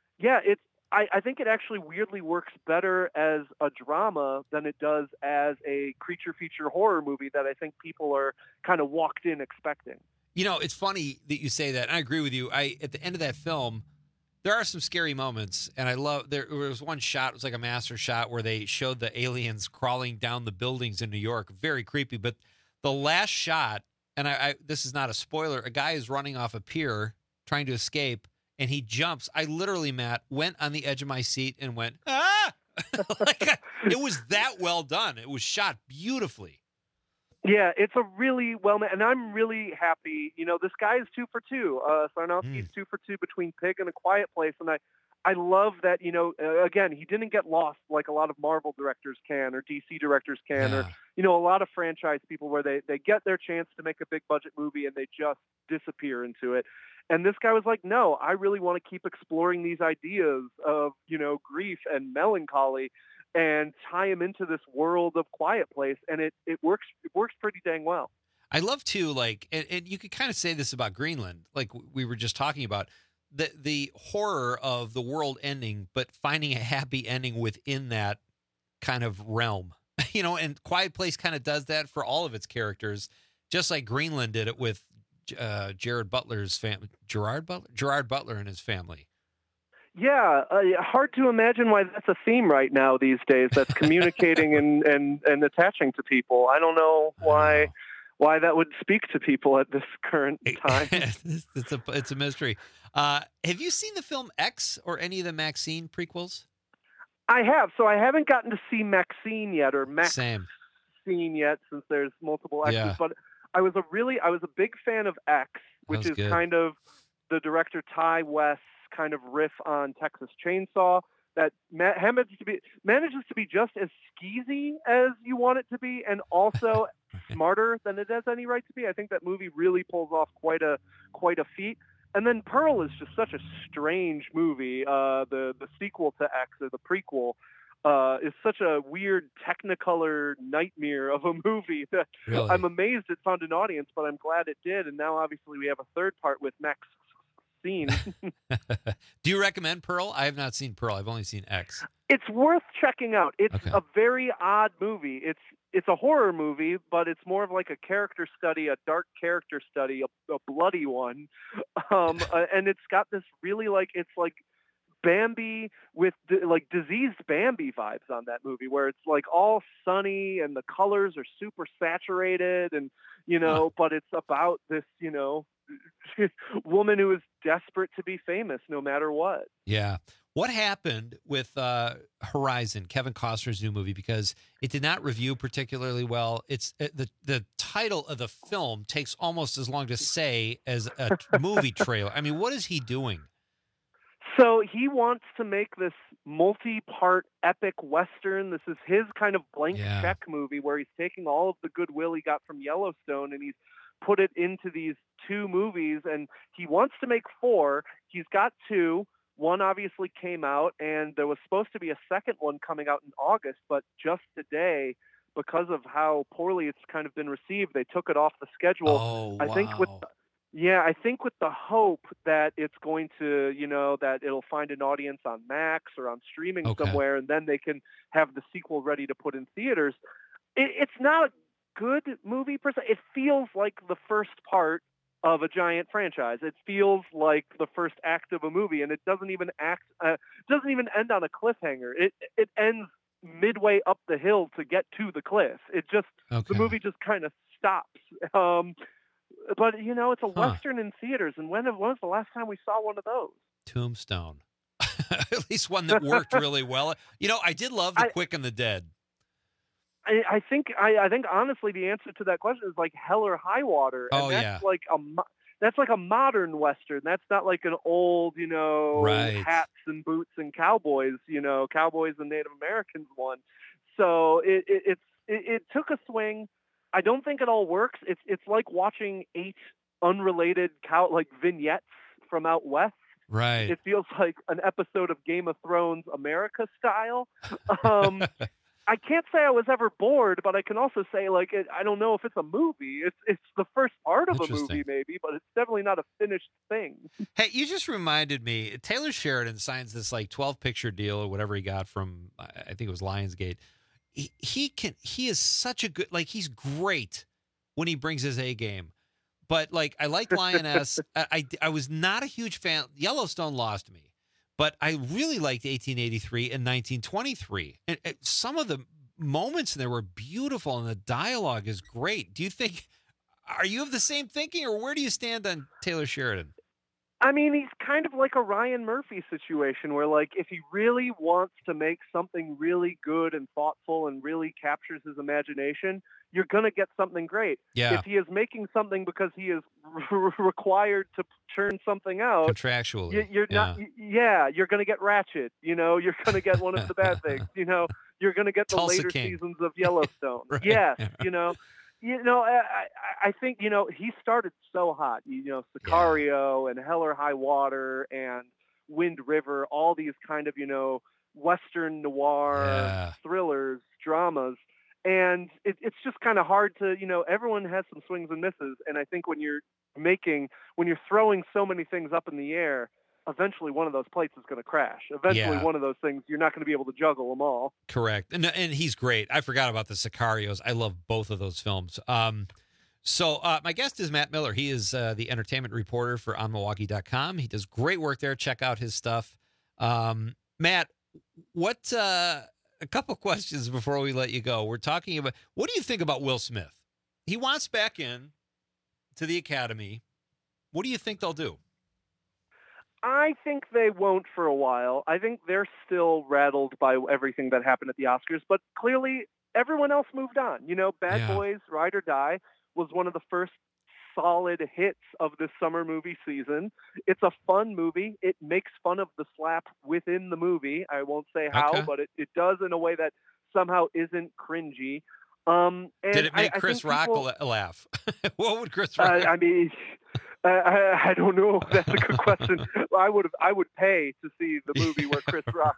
I think it actually weirdly works better as a drama than it does as a creature feature horror movie that I think people are kind of walked in expecting. You know, it's funny that you say that. And I agree with you. At the end of that film, there are some scary moments, and I love. There was one shot. It was like a master shot where they showed the aliens crawling down the buildings in New York. Very creepy. But the last shot, and this is not a spoiler. A guy is running off a pier trying to escape, and he jumps. I literally, Matt, went on the edge of my seat and went, ah! It was that well done. It was shot beautifully. Yeah, it's a really and I'm really happy. You know, this guy is 2 for 2. Sarnowski's 2 for 2 between Pig and A Quiet Place, and I love that. You know, again, he didn't get lost like a lot of Marvel directors can, or DC directors can, or a lot of franchise people where they get their chance to make a big budget movie and they just disappear into it. And this guy was like, no, I really want to keep exploring these ideas of, grief and melancholy, and tie him into this world of Quiet Place, and it works. It works pretty dang well. I love too, like, and you could kind of say this about Greenland, like we were just talking about, the horror of the world ending, but finding a happy ending within that kind of realm, And Quiet Place kind of does that for all of its characters, just like Greenland did it with Gerard Butler's family, Gerard Butler and his family. Yeah, hard to imagine why that's a theme right now these days. That's communicating and attaching to people. I don't know why that would speak to people at this current time. It's a mystery. Have you seen the film X or any of the Maxine prequels? I have. So I haven't gotten to see Maxine yet, or Same. Maxine yet, since there's multiple X's. Yeah. But I was a big fan of X, which is kind of the director Ty West's kind of riff on Texas Chainsaw that manages to be just as skeezy as you want it to be, and also smarter than it has any right to be. I think that movie really pulls off quite a feat. And then Pearl is just such a strange movie. The sequel to X, or the prequel, is such a weird Technicolor nightmare of a movie that really? I'm amazed it found an audience, but I'm glad it did. And now obviously we have a third part with Max. Do you recommend Pearl? I have not seen Pearl. I've only seen X. It's worth checking out. It's a very odd movie. It's a horror movie, but it's more of like a character study, a dark character study, a bloody one. And it's got this really it's like Bambi with like diseased Bambi vibes on that movie, where it's like all sunny and the colors are super saturated, and but it's about this woman who is desperate to be famous no matter what. Yeah. What happened with Horizon, Kevin Costner's new movie? Because it did not review particularly well. It's the title of the film takes almost as long to say as a movie trailer. I mean, what is he doing? So he wants to make this multi-part epic Western. This is his kind of blank check movie where he's taking all of the goodwill he got from Yellowstone and he's put it into these 2 movies, and he wants to make 4. He's got 2. One obviously came out, and there was supposed to be a second one coming out in August, but just today, because of how poorly it's kind of been received, they took it off the schedule. Oh, wow. I think with the hope that it's going to, that it'll find an audience on Max or on streaming somewhere, and then they can have the sequel ready to put in theaters. It's not a good movie per se. It feels like the first part of a giant franchise. It feels like the first act of a movie, and it doesn't even end on a cliffhanger. It ends midway up the hill to get to the cliff. The movie just kind of stops. But it's a Western in theaters, and when was the last time we saw one of those? Tombstone. At least one that worked really well. I did love The Quick and the Dead. I think honestly the answer to that question is like Hell or High Water. And that's like a modern Western. That's not like an old, hats and boots and cowboys, cowboys and Native Americans one. So it took a swing. I don't think it all works. It's like watching 8 unrelated vignettes from out west. Right. It feels like an episode of Game of Thrones America style. I can't say I was ever bored, but I can also say I don't know if it's a movie. It's the first part of a movie maybe, but it's definitely not a finished thing. Hey, you just reminded me, Taylor Sheridan signs this 12 picture deal or whatever he got from, I think it was Lionsgate. He is such a good, he's great when he brings his A game, but like I liked Lioness. I was not a huge fan. Yellowstone lost me, but I really liked 1883 and 1923. And some of the moments in there were beautiful, and the dialogue is great. Do you think? Are you of the same thinking, or where do you stand on Taylor Sheridan? I mean, he's kind of like a Ryan Murphy situation where, like, if he really wants to make something really good and thoughtful and really captures his imagination, you're going to get something great. Yeah. If he is making something because he is required to churn something out contractually, you're not. Yeah, you're going to get Ratchet. You know, you're going to get one of the bad things. You know, you're going to get the Tulsa later King. seasons of Yellowstone. Right. Yes, you know. I think, you know, he started so hot, you know, Sicario and Hell or High Water and Wind River, all these kind of, you know, Western noir thrillers, dramas. And it's just kind of hard to, you know, everyone has some swings and misses. And I think when you're throwing so many things up in the air, eventually one of those plates is going to crash. Eventually one of those things, you're not going to be able to juggle them all. Correct. And he's great. I forgot about the Sicarios. I love both of those films. So my guest is Matt Miller. He is the entertainment reporter for OnMilwaukee.com. He does great work there. Check out his stuff. Matt, a couple questions before we let you go. We're talking about, what do you think about Will Smith? He wants back in to the Academy. What do you think they'll do? I think they won't for a while. I think they're still rattled by everything that happened at the Oscars, but clearly everyone else moved on. You know, Bad Boys, Ride or Die was one of the first solid hits of this summer movie season. It's a fun movie. It makes fun of the slap within the movie. I won't say how, but it does in a way that somehow isn't cringy. And did it make Chris Rock laugh? What would Chris Rock? I mean, I don't know. That's a good question. I would pay to see the movie where Chris Rock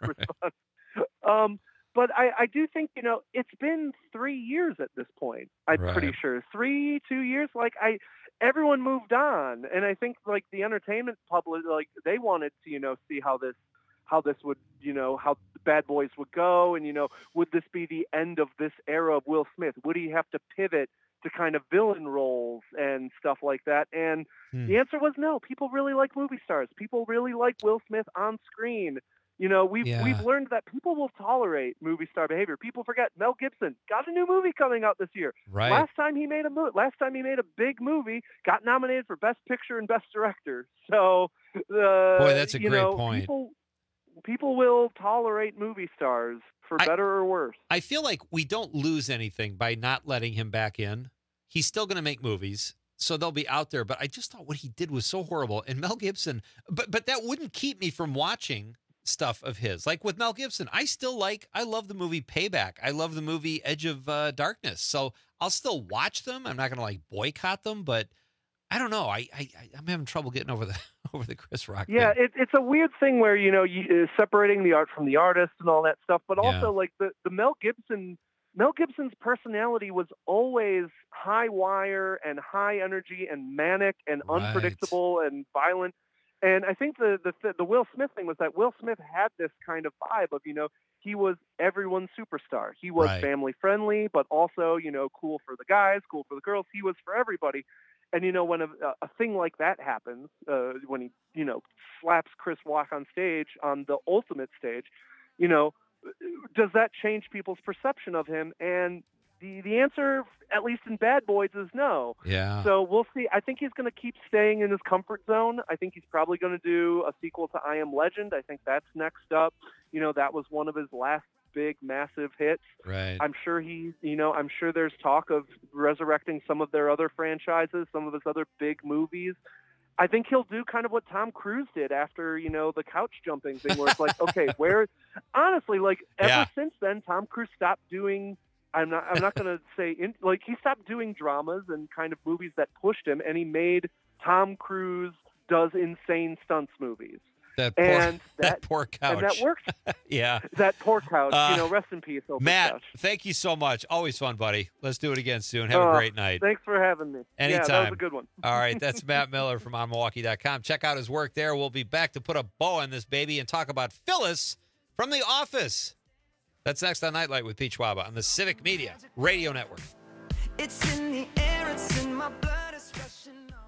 responds. But I do think, you know, it's been 3 years at this point. I'm pretty sure 2 years. Like everyone moved on, and I think like the entertainment public, like they wanted to, you know, see how this would, you know, how Bad Boys would go, and you know, would this be the end of this era of Will Smith? Would he have to pivot to kind of villain roles and stuff like that? And the answer was no. People really like movie stars. People really like Will Smith on screen. You know, we've learned that people will tolerate movie star behavior. People forget Mel Gibson got a new movie coming out this year. Right. Last time he made a big movie, got nominated for Best Picture and Best Director. So, boy, that's a great point. People will tolerate movie stars for better or worse. I feel like we don't lose anything by not letting him back in. He's still going to make movies, so they'll be out there. But I just thought what he did was so horrible. And Mel Gibson, but that wouldn't keep me from watching stuff of his. Like with Mel Gibson, I love the movie Payback. I love the movie Edge of Darkness. So I'll still watch them. I'm not going to like boycott them, but I don't know. I'm having trouble getting over the Chris Rock thing. Yeah, it's a weird thing where, you know, separating the art from the artist and all that stuff, but also like the Mel Gibson's personality was always high wire and high energy and manic and unpredictable and violent. And I think the Will Smith thing was that Will Smith had this kind of vibe of, you know, he was everyone's superstar. He was family friendly, but also, you know, cool for the guys, cool for the girls. He was for everybody. And, you know, when a thing like that happens, when he, you know, slaps Chris Rock on stage, on the ultimate stage, you know, does that change people's perception of him? And the answer, at least in Bad Boys, is no. Yeah. So we'll see. I think he's going to keep staying in his comfort zone. I think he's probably going to do a sequel to I Am Legend. I think that's next up. You know, that was one of his last big, massive hits. Right. I'm sure I'm sure there's talk of resurrecting some of their other franchises, some of his other big movies. I think he'll do kind of what Tom Cruise did after, you know, the couch jumping thing, where it's like, okay, honestly, like ever since then, Tom Cruise stopped doing, I'm not going to say, he stopped doing dramas and kind of movies that pushed him, and he made Tom Cruise does insane stunts movies. That poor couch. And that works. Yeah. That poor couch. You know, rest in peace, Open Matt, Couch. thank you so much. Always fun, buddy. Let's do it again soon. Have a great night. Thanks for having me. Anytime. Yeah, that was a good one. All right. That's Matt Miller from OnMilwaukee.com. Check out his work there. We'll be back to put a bow on this baby and talk about Phyllis from The Office. That's next on Nightlight with Pete Schwaba on the Civic Media Radio Network. It's in the air, it's in my blood, it's rushing on.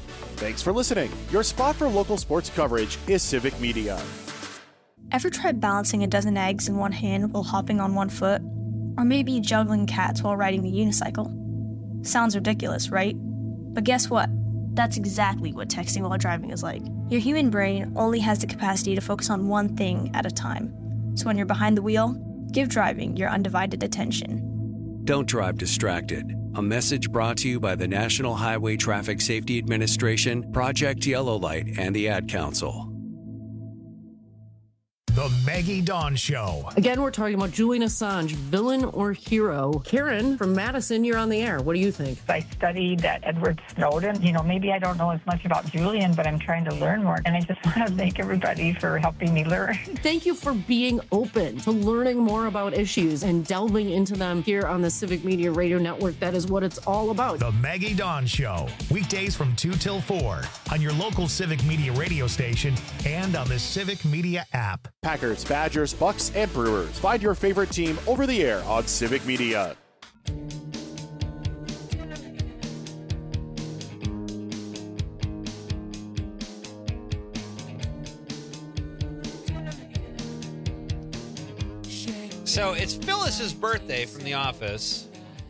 Thanks for listening. Your spot for local sports coverage is Civic Media. Ever tried balancing a dozen eggs in one hand while hopping on one foot? Or maybe juggling cats while riding the unicycle? Sounds ridiculous, right? But guess what? That's exactly what texting while driving is like. Your human brain only has the capacity to focus on one thing at a time. So when you're behind the wheel, give driving your undivided attention. Don't drive distracted. A message brought to you by the National Highway Traffic Safety Administration, Project Yellow Light, and the Ad Council. The Maggie Dawn Show. Again, we're talking about Julian Assange, villain or hero. Karen from Madison, you're on the air. What do you think? I studied Edward Snowden. Maybe I don't know as much about Julian, but I'm trying to learn more. And I just want to thank everybody for helping me learn. Thank you for being open to learning more about issues and delving into them here on the Civic Media Radio Network. That is what it's all about. The Maggie Dawn Show. Weekdays from 2 till 4 on your local Civic Media radio station and on the Civic Media app. Packers, Badgers, Bucks, and Brewers. Find your favorite team over the air on Civic Media. So it's Phyllis's birthday from The Office.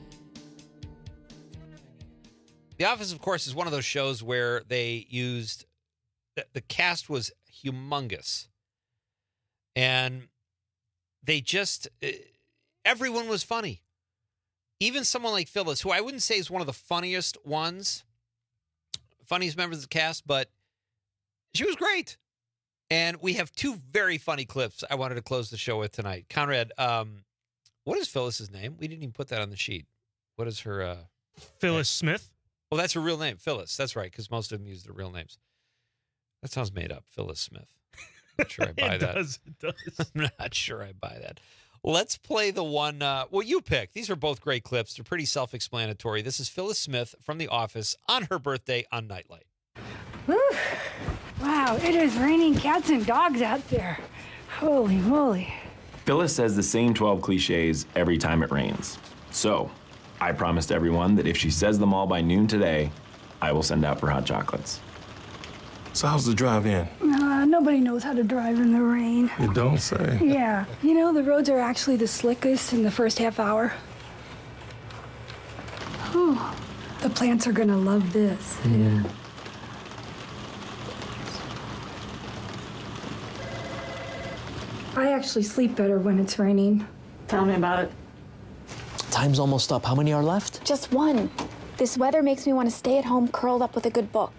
The Office, of course, is one of those shows where they used the cast was humongous. And they just, everyone was funny. Even someone like Phyllis, who I wouldn't say is one of the funniest members of the cast, but she was great. And we have two very funny clips I wanted to close the show with tonight. Conrad, what is Phyllis's name? We didn't even put that on the sheet. What is her? Phyllis Smith. Oh, that's her real name, Phyllis. That's right, because most of them use their real names. That sounds made up, Phyllis Smith. I'm not sure I buy that. It does. I'm not sure I buy that. Let's play the one. Well, you pick. These are both great clips. They're pretty self-explanatory. This is Phyllis Smith from The Office on her birthday on Nightlight. Woo. Wow, it is raining cats and dogs out there. Holy moly. Phyllis says the same 12 cliches every time it rains. So, I promised everyone that if she says them all by noon today, I will send out for hot chocolates. So how's the drive in? Nobody knows how to drive in the rain. You don't say. Yeah. The roads are actually the slickest in the first half hour. Whew. The plants are going to love this. Yeah. I actually sleep better when it's raining. Tell me about it. Time's almost up. How many are left? Just one. This weather makes me want to stay at home curled up with a good book.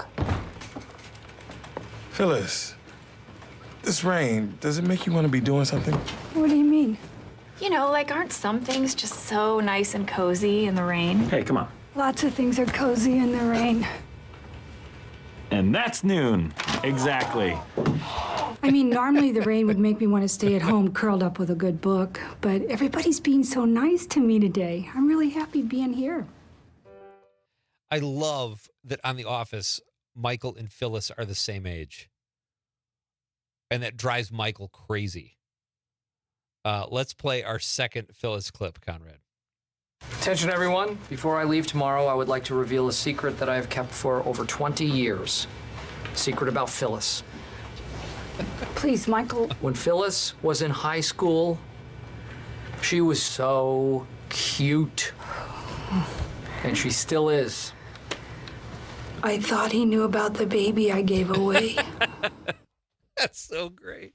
Phyllis, this rain, does it make you want to be doing something? What do you mean? Aren't some things just so nice and cozy in the rain? Hey, come on. Lots of things are cozy in the rain. And that's noon. Exactly. Normally the rain would make me want to stay at home curled up with a good book, but everybody's being so nice to me today. I'm really happy being here. I love that on The Office, Michael and Phyllis are the same age. And that drives Michael crazy. Let's play our second Phyllis clip, Conrad. Attention, everyone. Before I leave tomorrow, I would like to reveal a secret that I have kept for over 20 years. A secret about Phyllis. Please, Michael. When Phyllis was in high school, she was so cute. And she still is. I thought he knew about the baby I gave away. That's so great.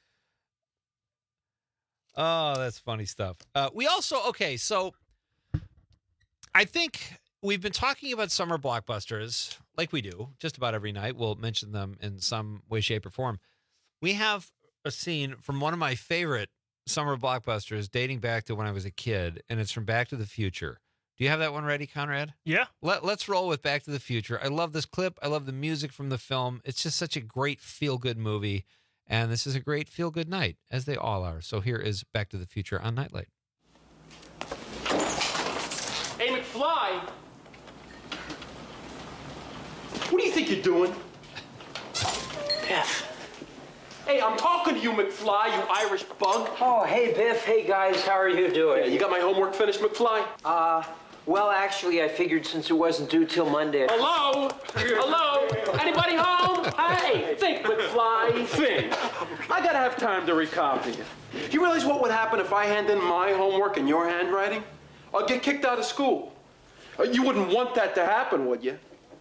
Oh, that's funny stuff. We also, so I think we've been talking about summer blockbusters like we do just about every night. We'll mention them in some way, shape, or form. We have a scene from one of my favorite summer blockbusters dating back to when I was a kid, and it's from Back to the Future. Do you have that one ready, Conrad? Yeah. Let's roll with Back to the Future. I love this clip. I love the music from the film. It's just such a great feel-good movie, and this is a great feel-good night, as they all are. So here is Back to the Future on Nightlight. Hey, McFly! What do you think you're doing? Biff. Hey, I'm talking to you, McFly, you Irish bug. Oh, hey, Biff. Hey, guys, how are you doing? Yeah, you got my homework finished, McFly? Well, actually, I figured since it wasn't due till Monday. Hello? Hello? Anybody home? Hey, think, McFly, think. I gotta have time to recopy it. You realize what would happen if I hand in my homework in your handwriting? I'd get kicked out of school. You wouldn't want that to happen, would you?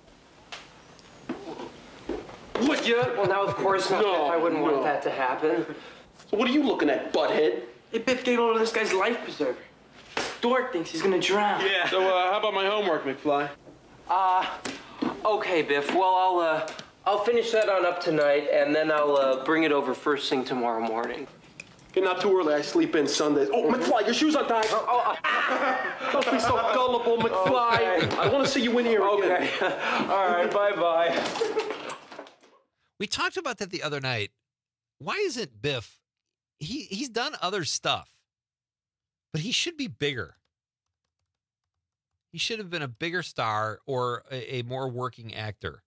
Would you? Well, now, of course not. No, I wouldn't want that to happen. So what are you looking at, butthead? Hey, Biff gave over this guy's life preserver. Dork thinks he's gonna drown. Yeah. So, how about my homework, McFly? Okay, Biff. Well, I'll finish that on up tonight, and then I'll bring it over first thing tomorrow morning. Okay, not too early. I sleep in Sundays. Oh, McFly, your shoes untied. Don't be so gullible, McFly. Okay. I want to see you in here again. Okay. All right, bye-bye. We talked about that the other night. Why isn't Biff? He's done other stuff, but he should be bigger. He should have been a bigger star or a more working actor,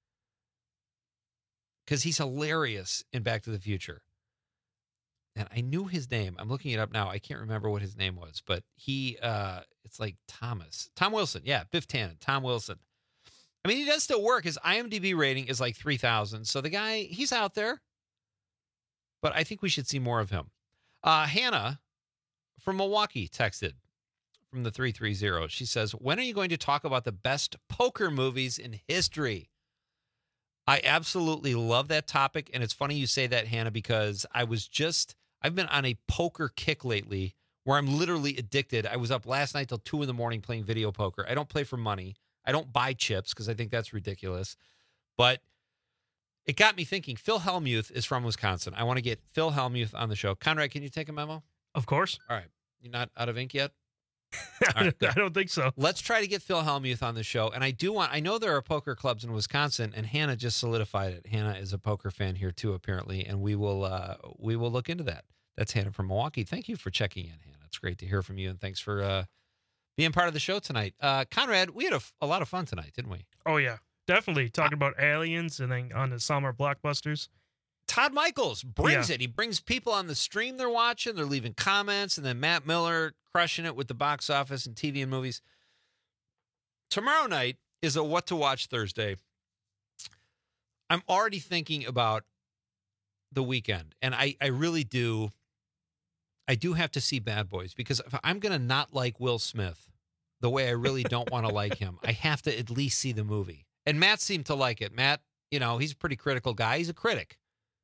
because he's hilarious in Back to the Future. And I knew his name. I'm looking it up now. I can't remember what his name was, but it's like Tom Wilson. Yeah, Biff Tannen, Tom Wilson. I mean, he does still work. His IMDb rating is like 3,000. So the guy, he's out there. But I think we should see more of him. Hannah from Milwaukee texted from the 330. She says, when are you going to talk about the best poker movies in history? I absolutely love that topic. And it's funny you say that, Hannah, because I've been on a poker kick lately where I'm literally addicted. I was up last night till 2 a.m. playing video poker. I don't play for money. I don't buy chips because I think that's ridiculous. But it got me thinking. Phil Hellmuth is from Wisconsin. I want to get Phil Hellmuth on the show. Conrad, can you take a memo? Of course. All right. You're not out of ink yet? Right, I don't think so. Let's try to get Phil Hellmuth on the show. And I know there are poker clubs in Wisconsin, and Hannah just solidified it. Hannah is a poker fan here too, apparently, and we will look into that. That's Hannah from Milwaukee. Thank you for checking in, Hannah. It's great to hear from you, and thanks for being part of the show tonight. Conrad, we had a lot of fun tonight, didn't we? Oh, yeah. Definitely. Talking about aliens and then on the summer blockbusters. Todd Michaels brings it. He brings people on the stream they're watching. They're leaving comments. And then Matt Miller crushing it with the box office and TV and movies. Tomorrow night is a What to Watch Thursday. I'm already thinking about the weekend. And I really do. I do have to see Bad Boys, because if I'm going to not like Will Smith the way I really don't want to like him, I have to at least see the movie. And Matt seemed to like it. Matt, he's a pretty critical guy. He's a critic.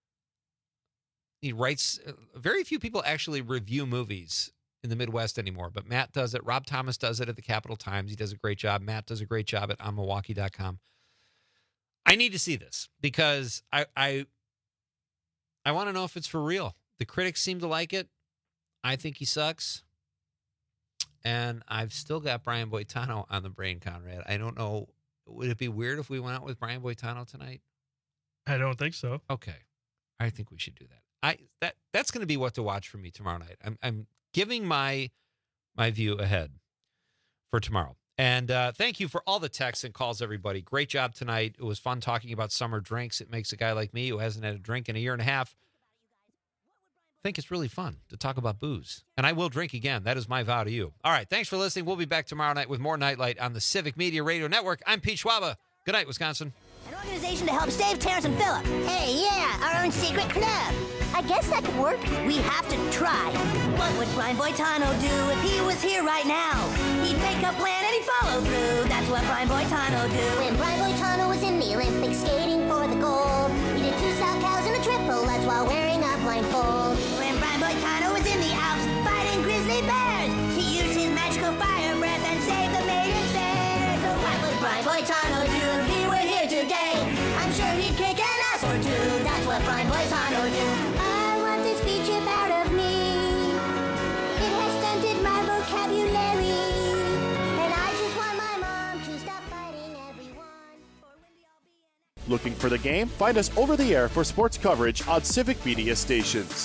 He writes, very few people actually review movies in the Midwest anymore, but Matt does it. Rob Thomas does it at the Capital Times. He does a great job. Matt does a great job at onmilwaukee.com. I need to see this because I want to know if it's for real. The critics seem to like it. I think he sucks. And I've still got Brian Boitano on the brain, Conrad. I don't know. Would it be weird if we went out with Brian Boitano tonight? I don't think so. Okay. I think we should do that. That's going to be what to watch for me tomorrow night. I'm giving my view ahead for tomorrow. And thank you for all the texts and calls, everybody. Great job tonight. It was fun talking about summer drinks. It makes a guy like me who hasn't had a drink in a year and a half think it's really fun to talk about booze. And I will drink again. That is my vow to you. All right. Thanks for listening. We'll be back tomorrow night with more Nightlight on the Civic Media Radio Network. I'm Pete Schwaba. Good night, Wisconsin. An organization to help save Terrence and Phillip. Hey, yeah, our own secret club. I guess that could work. We have to try. What would Brian Boitano do if he was here right now? He'd make a plan and he'd follow through. That's what Brian Boitano do. When Brian Boitano was in the Olympics skating for the gold, he did 2 South cows and a triple Lutz while wearing a blindfold. When Brian Boitano was in the Alps fighting grizzly bears, he used his magical fire breath and saved the maidens there. So what would Brian Boitano do if he were here today? I'm sure he'd kick an ass or two. That's what Brian Boitano do. I want this speech out of me. It has stunted my vocabulary. And I just want my mom to stop fighting everyone. Looking for the game? Find us over the air for sports coverage on Civic Media stations.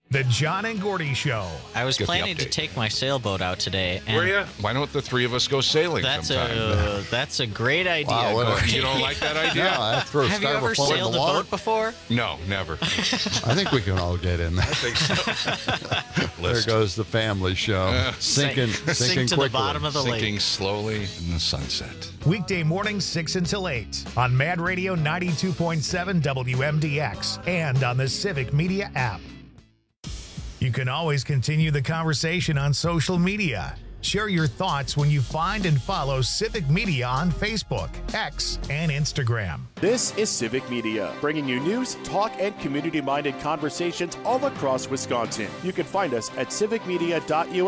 The John and Gordy Show. I was planning to take my sailboat out today. And were you? Why don't the three of us go sailing sometime? That's a great idea, wow, Gordy. You don't like that idea? No, have you ever sailed a boat before? No, never. I think we can all get in there. I think so. There goes the family show. Sinking to quickly. the bottom of the lake. Sinking slowly in the sunset. Weekday mornings 6 until 8 on Mad Radio 92.7 WMDX and on the Civic Media app. You can always continue the conversation on social media. Share your thoughts when you find and follow Civic Media on Facebook, X, and Instagram. This is Civic Media, bringing you news, talk, and community-minded conversations all across Wisconsin. You can find us at civicmedia.us